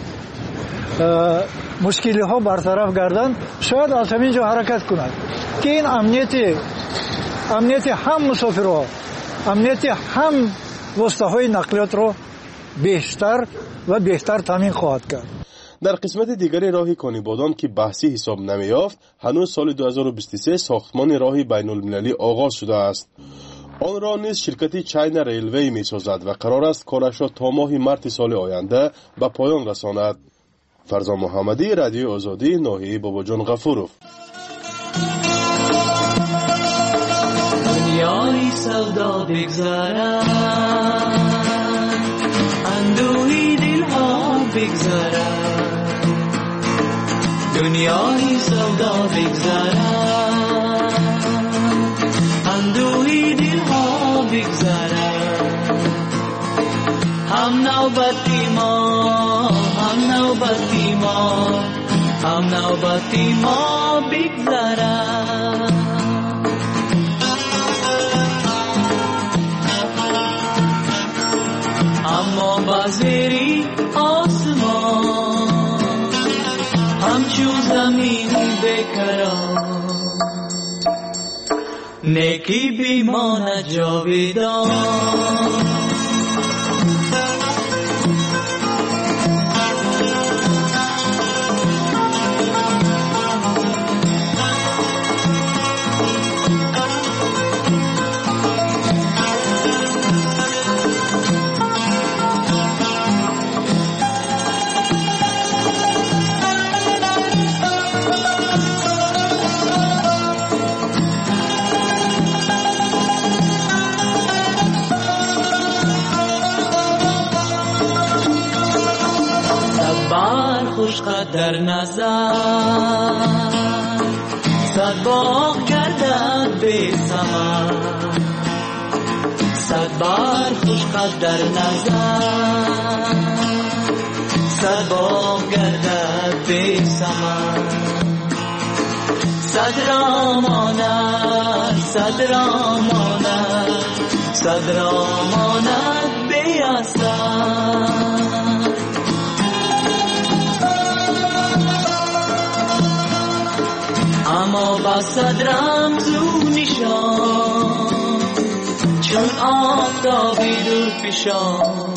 S14: مشکل‌ها برطرف گردند، شاید از همینجا حرکت کند که این امنیت امنیت هم مسافرها، امنیت هم واسطه‌های نقلیات را بیشتر و بهتر تامین خواهد کرد.
S5: در قسمت دیگری راه کانی بادام که بحثی حساب نمی‌یافت، هنوز سال دو هزار و بیست و سه ساختمان راه بین‌المللی آغاز شده است. آن را نیز شرکت چین ریلوی می‌سازد و قرار است کارش را تا ماه مارس سال آینده به پایان رساند. فرزان محمدی، رادیو آزادی، ناحیه باباجان غفورov.
S8: دنیای سودا بگذرد، اندوهی دلها بگذرد. دنیای سودا بگذرد، اندوهی دلها بگذرد. هم نوبتی ما، هم نوبتی ما، هم نوبتی ما بگذرد. اما بازیری آسمان همچون زمین بکران، نیکی بیمان جاویدان. خوش قد در نظر صد باغ گردد بی ثمر صد بار خوش قد در نظر صد باغ گردد بی ثمر صد را ماند صد را ماند صد را ماند بی اثر اما با صد رمز و نشان چون آفتابی دور پیشان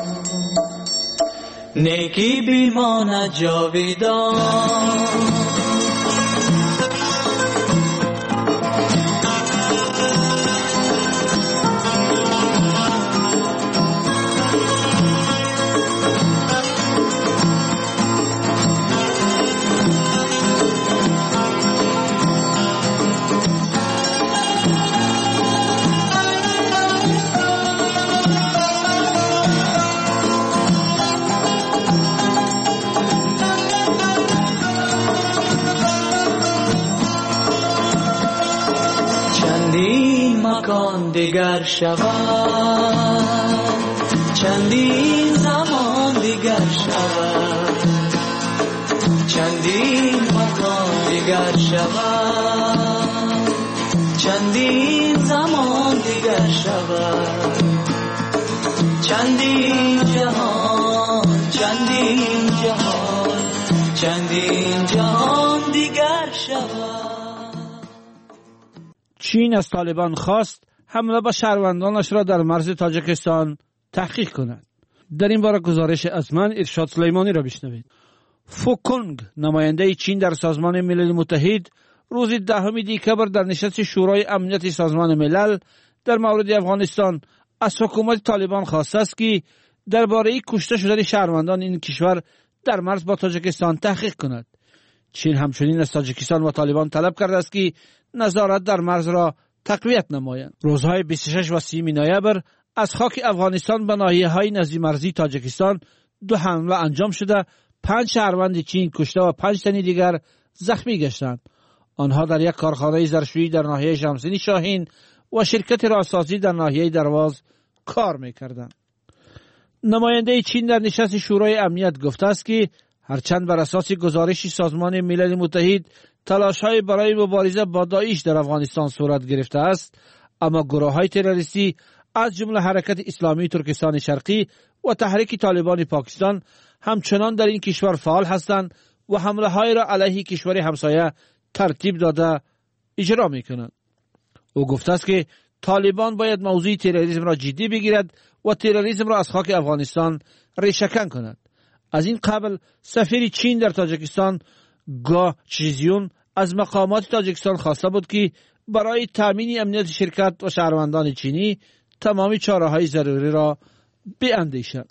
S8: نیکی بیماند جاویدان مکان دیگر شود چندین زمان دیگر شود چندین مکان دیگر شود چندین زمان دیگر شود چندین جهان چندین جهان چندین جهان دیگر شود.
S16: چین از طالبان خواست حمله به شهروندانش را در مرز تاجیکستان تحقیق کند. در این باره گزارش از من ارشاد سلیمانی را بشنوید. فوکونگ نماینده چین در سازمان ملل متحد روز دهم دکبر در نشست شورای امنیت سازمان ملل در مورد افغانستان از حکومت طالبان خواسته است که درباره کشته شدن شهروندان این کشور در مرز با تاجیکستان تحقیق کند. چین همچنین از تاجیکستان و طالبان طلب کرده است که نظارت در مرز را تقویت نمایند. روزهای بیست و شش و سی نوامبر از خاک افغانستان به ناحیه‌های نزدیک مرزی تاجیکستان دو حمله انجام شده، پنج شهروند چین کشته و پنج تن دیگر زخمی گشتند. آنها در یک کارخانه ظرفشویی در ناحیه شمسینی شاهین و شرکت راهسازی در ناحیه درواز کار می‌کردند. نماینده چین در نشست شورای امنیت گفته است که هرچند بر اساس گزارش سازمان ملل متحد تلاش‌های برای مبارزه با داعش در افغانستان صورت گرفته است، اما گروه‌های تروریستی از جمله حرکت اسلامی ترکستان شرقی و تحریک طالبان پاکستان همچنان در این کشور فعال هستند و حمله‌های را علیه کشور همسایه ترتیب داده اجرا می‌کنند. او گفته است که طالبان باید موضوع تروریسم را جدی بگیرد و تروریسم را از خاک افغانستان ریشه‌کن کند. از این قبل سفیر چین در تاجیکستان گا چیزیون از مقامات تاجیکستان خواسته بود که برای تامین امنیت شرکت و شهروندان چینی تمامی چاره‌های ضروری را بیاندیشد.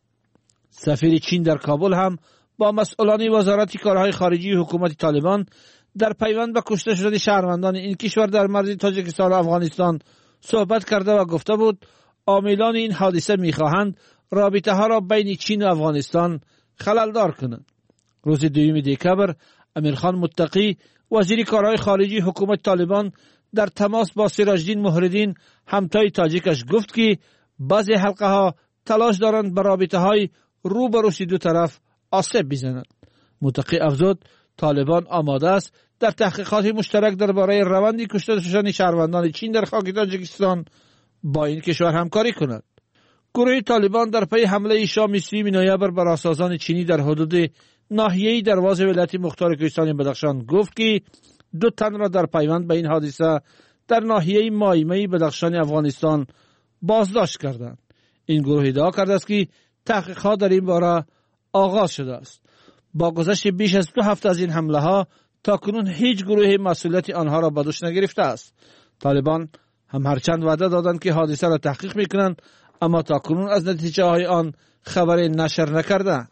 S16: سفیر چین در کابل هم با مسئولان وزارت کارهای خارجی حکومت طالبان در پیوند به کشته شدن شهروندان این کشور در مرز تاجیکستان و افغانستان صحبت کرده و گفته بود عاملان این حادثه می‌خواهند رابطه ها را بین چین و افغانستان خللدار کنند. روز دوم دکبر امیرخان متقی وزیر کارهای خارجی حکومت طالبان در تماس با سراجدین مهردین همتای تاجیکش گفت که بعضی حلقه ها تلاش دارند به رابطه های رو به روی دو طرف آسیب بزنند. متقی افزود طالبان آماده است در تحقیقات مشترک درباره روند کشته شدن شهروندان چین در خاک تاجیکستان با این کشور همکاری کند. گروه طالبان در پی حمله شام سوم نوامبر بر رهسازان چینی در حدود ناحیه درواز ولایت مختار کوهستان بدخشان گفت که دو تن را در پیوند به این حادثه در ناحیه مایمه بدخشان افغانستان بازداشت کردند. این گروه ادعا کرده است که تحقیقات در این باره آغاز شده است. با گذشت بیش از دو هفته از این حمله ها تاکنون هیچ گروه مسئولیت آنها را به دوش نگرفته است. طالبان هم هرچند وعده دادند که حادثه را تحقیق میکنند، اما تاکنون از نتیجه های آن خبری نشر نکردند.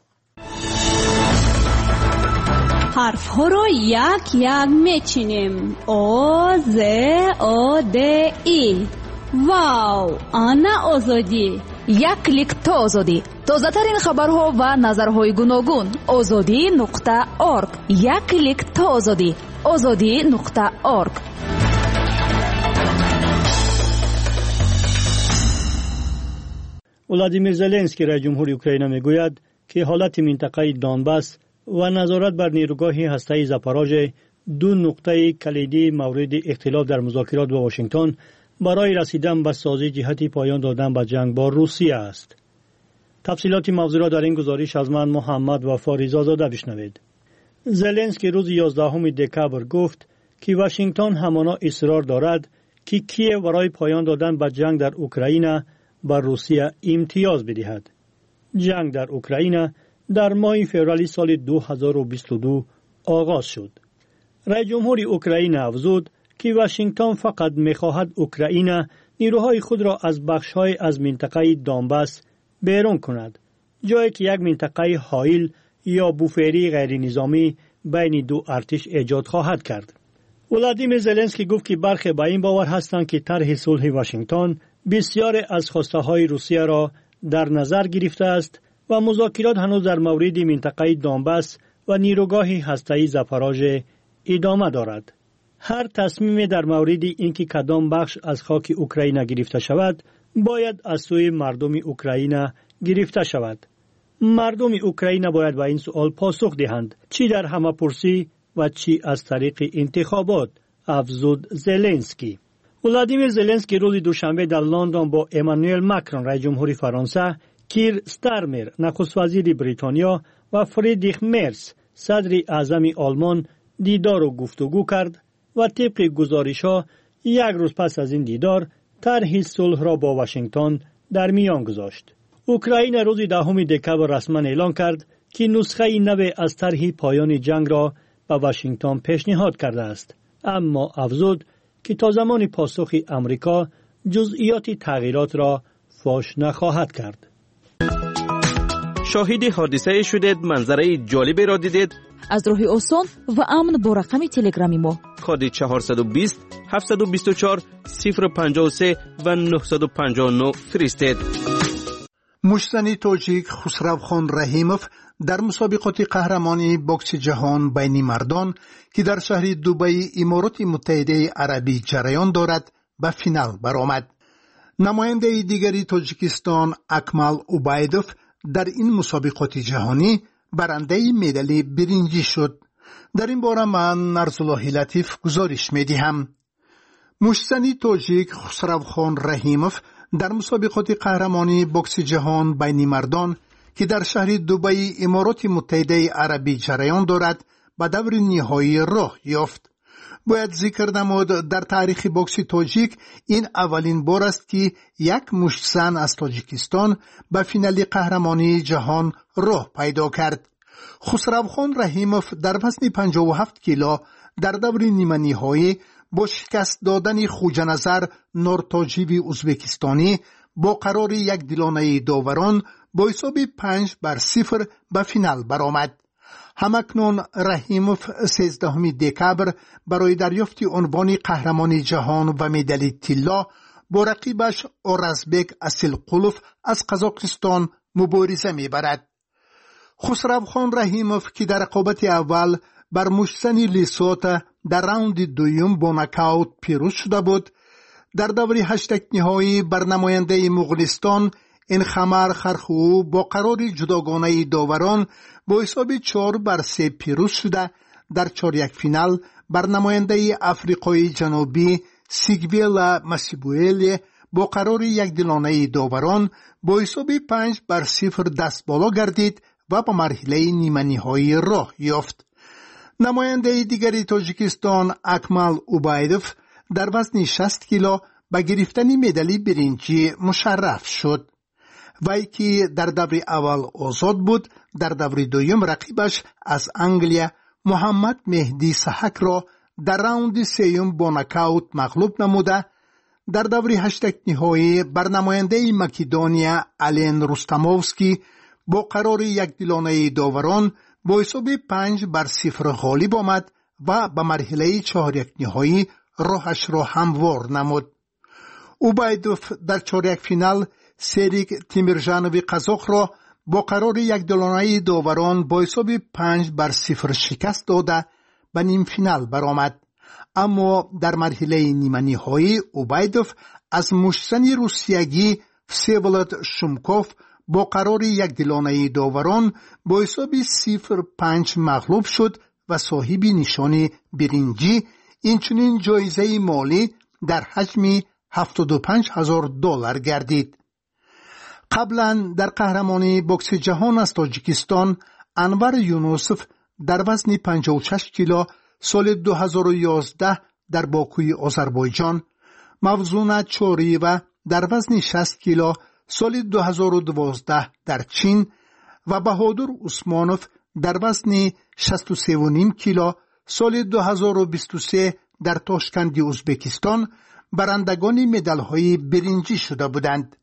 S10: حرف ها رو یک یک میچینیم. او ز او د ای. واو، آنا آزادی. як клик то озодӣ. тозатарин хабарҳо ва назарҳои гуногун. озодӣ нуқта орг. як клик то озодӣ. озодӣ нуқта орг.
S15: ولادیمیر زلنسکی رئیس جمهوری اوکراین میگوید که حالت منطقه دونباس و نظارت بر نیروگاه هسته‌ای زاپاروژه دو نقطه کلیدی مورد اختلاف در مذاکرات با واشنگتن برای رسیدن به سازی جهت پایان دادن به جنگ با روسیه است. تفصیلات موضوع را در این گزارش از من محمد وفا رضازاده بشنوید. زلنسکی روز یازدهم دکبر گفت که واشنگتن همانا اصرار دارد که کیف برای پایان دادن به جنگ در اوکراین بر روسیه امتیاز بدهد. جنگ در اوکراین در ماه فوریه سال دو هزار و بیست و دو آغاز شد. رئیس جمهور اوکراین افزود که واشنگتن فقط می‌خواهد اوکراین نیروهای خود را از بخش‌های از منطقه دونباس بیرون کند، جایی که یک منطقه حائل یا بوفری غیر نظامی بین دو ارتش ایجاد خواهد کرد. ولادیمیر زلنسکی گفت که برخی به این باور هستند که طرح صلح واشنگتن بسیار از خواسته‌های روسیه را در نظر گرفته است و مذاکرات هنوز در مورد منطقه دونباس و نیروگاه هسته‌ای زاپاروژه ادامه دارد. هر تصمیم در مورد اینکه کدام بخش از خاک اوکراین گرفته شود باید از سوی مردم اوکراین گرفته شود. مردم اوکراین باید به این سوال پاسخ دهند، چی در همه‌پرسی و چی از طریق انتخابات، افزود زلنسکی. ولادیمیر زلنسکی روز دوشنبه در لندن با امانوئل ماکرون رئیس جمهور فرانسه، کیر ستارمر نخست وزیر بریتانیا و فریدریخ مرز صدر اعظم آلمان دیدار و گفتگو کرد و طبق گزارش‌ها یک روز پس از این دیدار طرح صلح را با واشنگتن در میان گذاشت. اوکراین روز دهم دکبر رسما اعلام کرد که نسخه نو از طرح پایان جنگ را به واشنگتن پیشنهاد کرده است، اما افزود که تا زمان پاسخ امریکا جزئیات تغییرات را فاش نخواهد کرد.
S18: شاهد حادثه شدید، منظره جالبی را دیدید؟
S10: از راه آسان و امن با رقم تلگرامی ما
S18: کد چهارصد و بیست هفتصد و بیست و چهار صفر پنجاه و سه و نهصد و پنجاه و نه فرستید.
S2: مشتنی تاجیک خسروخان رحیموف در مسابقات قهرمانی بوکس جهان بین مردان که در شهر دبی امارات متحده عربی جریان دارد به فینال برآمد. نماینده دیگری تاجیکستان اکمال اوبایدوف در این مسابقات جهانی برنده مدال برنجی شد. در این باره من نرزالله لطیف گزارش میدهم. مشتنی تاجیک خسروخان رحیموف در مسابقات قهرمانی بوکس جهان بین مردان که در شهر دبی امارات متحده عربی جریان دارد به دور نهایی راه یافت. باید ذکر نمود در تاریخ بوکس تاجیک این اولین بار است که یک مشت زن از تاجیکستان به فینال قهرمانی جهان راه پیدا کرد. خسروخان رحیموف در وزن پنجاه و هفت کیلو در دور نیمه نهایی با شکست دادن خوجنظر نورتاجیوی ازبکستانی با قرار یک دلانه داوران با حساب پنج بر صفر به فینال برآمد. همکنون رحیموف سیزدهم دکبر برای دریافت عنوان قهرمان جهان و مدال طلا با رقیبش اورزبک اسیلقولوف از قزاقستان مبارزه می‌برد. خسروخان رحیموف که در رقابت اول بر مشتن لیسوت در راوند دویم با نکاوت پیروز شده بود، در دور هشتگ نهایی بر نماینده مغولستان این خمر خرخو با قرار جداگانه داوران با حساب چهار بر سه پیروز شده، در چهار یک فینال بر نماینده افریقای جنوبی سیگویلا مسیبوئل با قرار یک دلانه داوران با حساب پنج بر صفر دست بالا گردید و به مرحله نیمه نهایی راه یافت. نماینده دیگری تاجیکستان اکمال اوبایدوف در وزن شصت کیلو به گرفتن مدال برنجی مشرف شد. وی که در دور اول آزاد بود، در دور دوم رقیبش از انگلیا محمد مهدی سحک را در راوند سیوم با نکاوت مغلوب نموده، در دور هشتگ نهایی بر نماینده مکدونیا آلین رستموفسکی با قرار یک دلانه داوران با حساب پنج بر صفر غالب آمد و به مرحله چهار یک نهایی راهش را هموار نمود. اوبایدوف در چهار یک فینال
S6: سریک تیمرجانوی قزاق را با قرار یک دلانه داوران با حساب پنج بر صفر شکست داده به نیم فینال برآمد. اما در مرحله نیمه نهایی اوبایدوف از مشتزن روسیگی وسیولد شومکوف با قرار یک دلانه داوران با حساب صفر پنج مغلوب شد و صاحب نشان برنجی، اینچنین جایزه مالی در حجم هفتاد و پنج هزار دلار گردید. قبلا در قهرمانی بوکس جهان از تاجیکستان انور یونوسف در وزن پنجاه و شش کیلو سال دو هزار و یازده در باکوی آذربایجان، موزون چوریوا در وزن شصت کیلو سال دو هزار و دوازده در چین و بهادر عثمانوف در وزن شصت و سه و نیم کیلو سال دو هزار و بیست و سه در تاشکند ازبکستان برندگان مدال‌های برنجی شده بودند.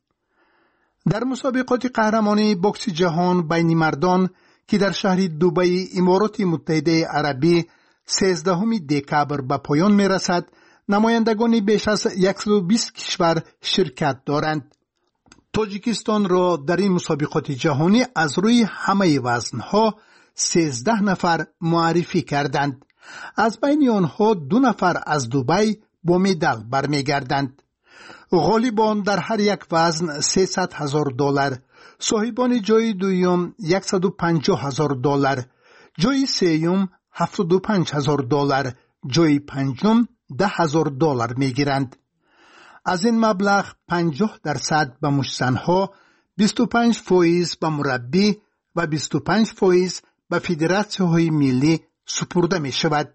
S6: در مسابقات قهرمانی بوکس جهان بین مردان که در شهر دبی امارات متحده عربی سیزدهم دکبر به پایان می رسد، نمایندگان بیش از صد و بیست کشور شرکت دارند. تاجیکستان را در این مسابقات جهانی از روی همه وزنها سیزده نفر معرفی کردند. از بین آنها دو نفر از دبی با مدال برمیگردند. غالبان در هر یک وزن سیصد هزار دلار، صاحبان جای دوم صد و پنجاه هزار دلار، جای سوم هفتاد و پنج هزار دلار، جای پنجم ده هزار دلار میگیرند. از این مبلغ پنجاه درصد به مشتزنها، بیست و پنج فایز به مربی و بیست و پنج فایز به فدراسیون‌های ملی سپرده می شود.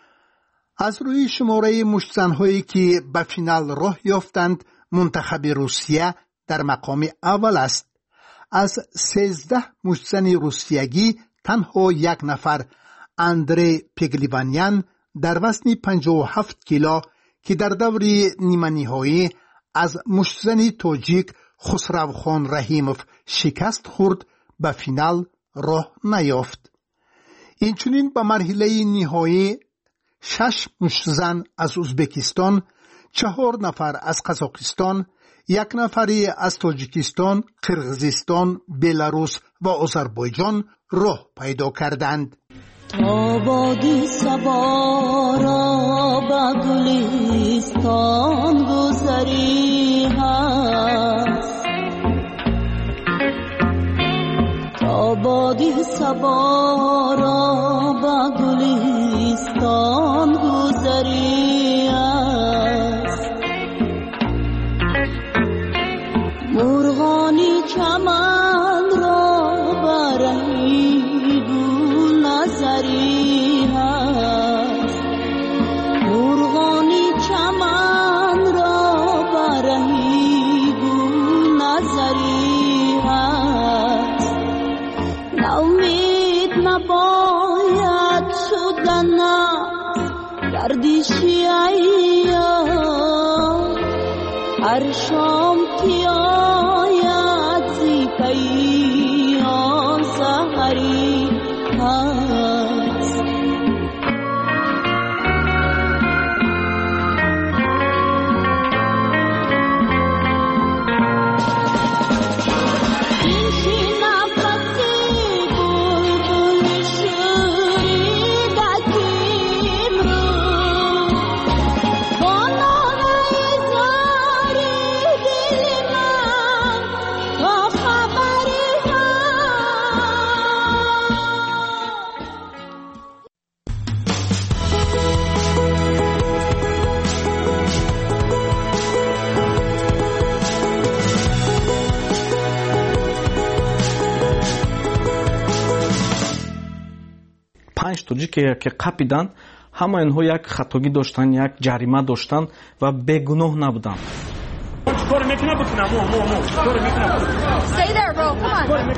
S6: از روی شماره مشتزن‌هایی که به فینال راه یافتند، منتخب روسیه در مقام اول است. از سیزده مشتزن روسیگی تنها یک نفر، اندری پگلیوانیان در وزن پنجاه و هفت کیلو که در دور نیمه نهایی از مشتزن تاجیک خسروخان رحیموف شکست خورد، به فینال راه نیافت. اینچنین به مرحله نهایی شش مشتزن از ازبکستان، چهار نفر از قزاقستان، یک نفری از تاجیکستان، قرغیزستان، بلاروس و آذربایجان راه پیدا کردند.
S8: آبادی صبا را به گلستان گذری هست، آبادی صبا را به گلستان گذری هست، مرغانی چمن را برهی گل نظری هست، مرغانی چمن را برهی گل نظری هست، ناامید نباید شدن از گردشی ایام، هر شام که آید زی پیام سحری هست.
S20: که که قپیدن، همه اینها یک خطاگی داشتن، یک جریمه داشتن و بیگناه نبودن.
S17: کار میکنه بکنم مو مو مو کار میکنه. Stay there bro. Come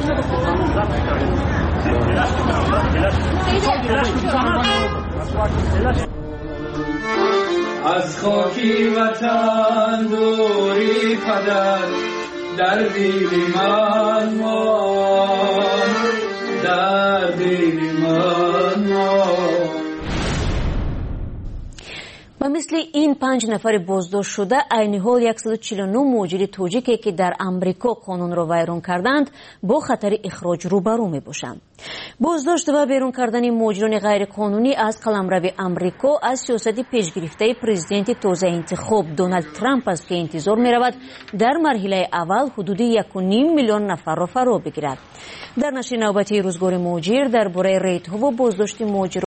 S17: on. از خاکی وطن دوری پدر در دل من مان، در دل من مان.
S1: و مثل این پنج نفر بازداشت شده عین حال صد و چهل و نه مهاجر تاجیکی که در امریکا قانون را ویران کردند با خطر اخراج روبرو می باشند. بازداشت و بیرون کردن مهاجران غیر قانونی از قلمرو امریکا از سیاست پیشگرفته پرزیدنت تازه انتخاب دونالد ترامپ است که انتظار می رود در مرحله اول حدود یک و نیم میلیون نفر را فرا بگیرد. در نشر نوبتی روزگار مهاجر درباره ریت‌ها و بازداشت مهاجران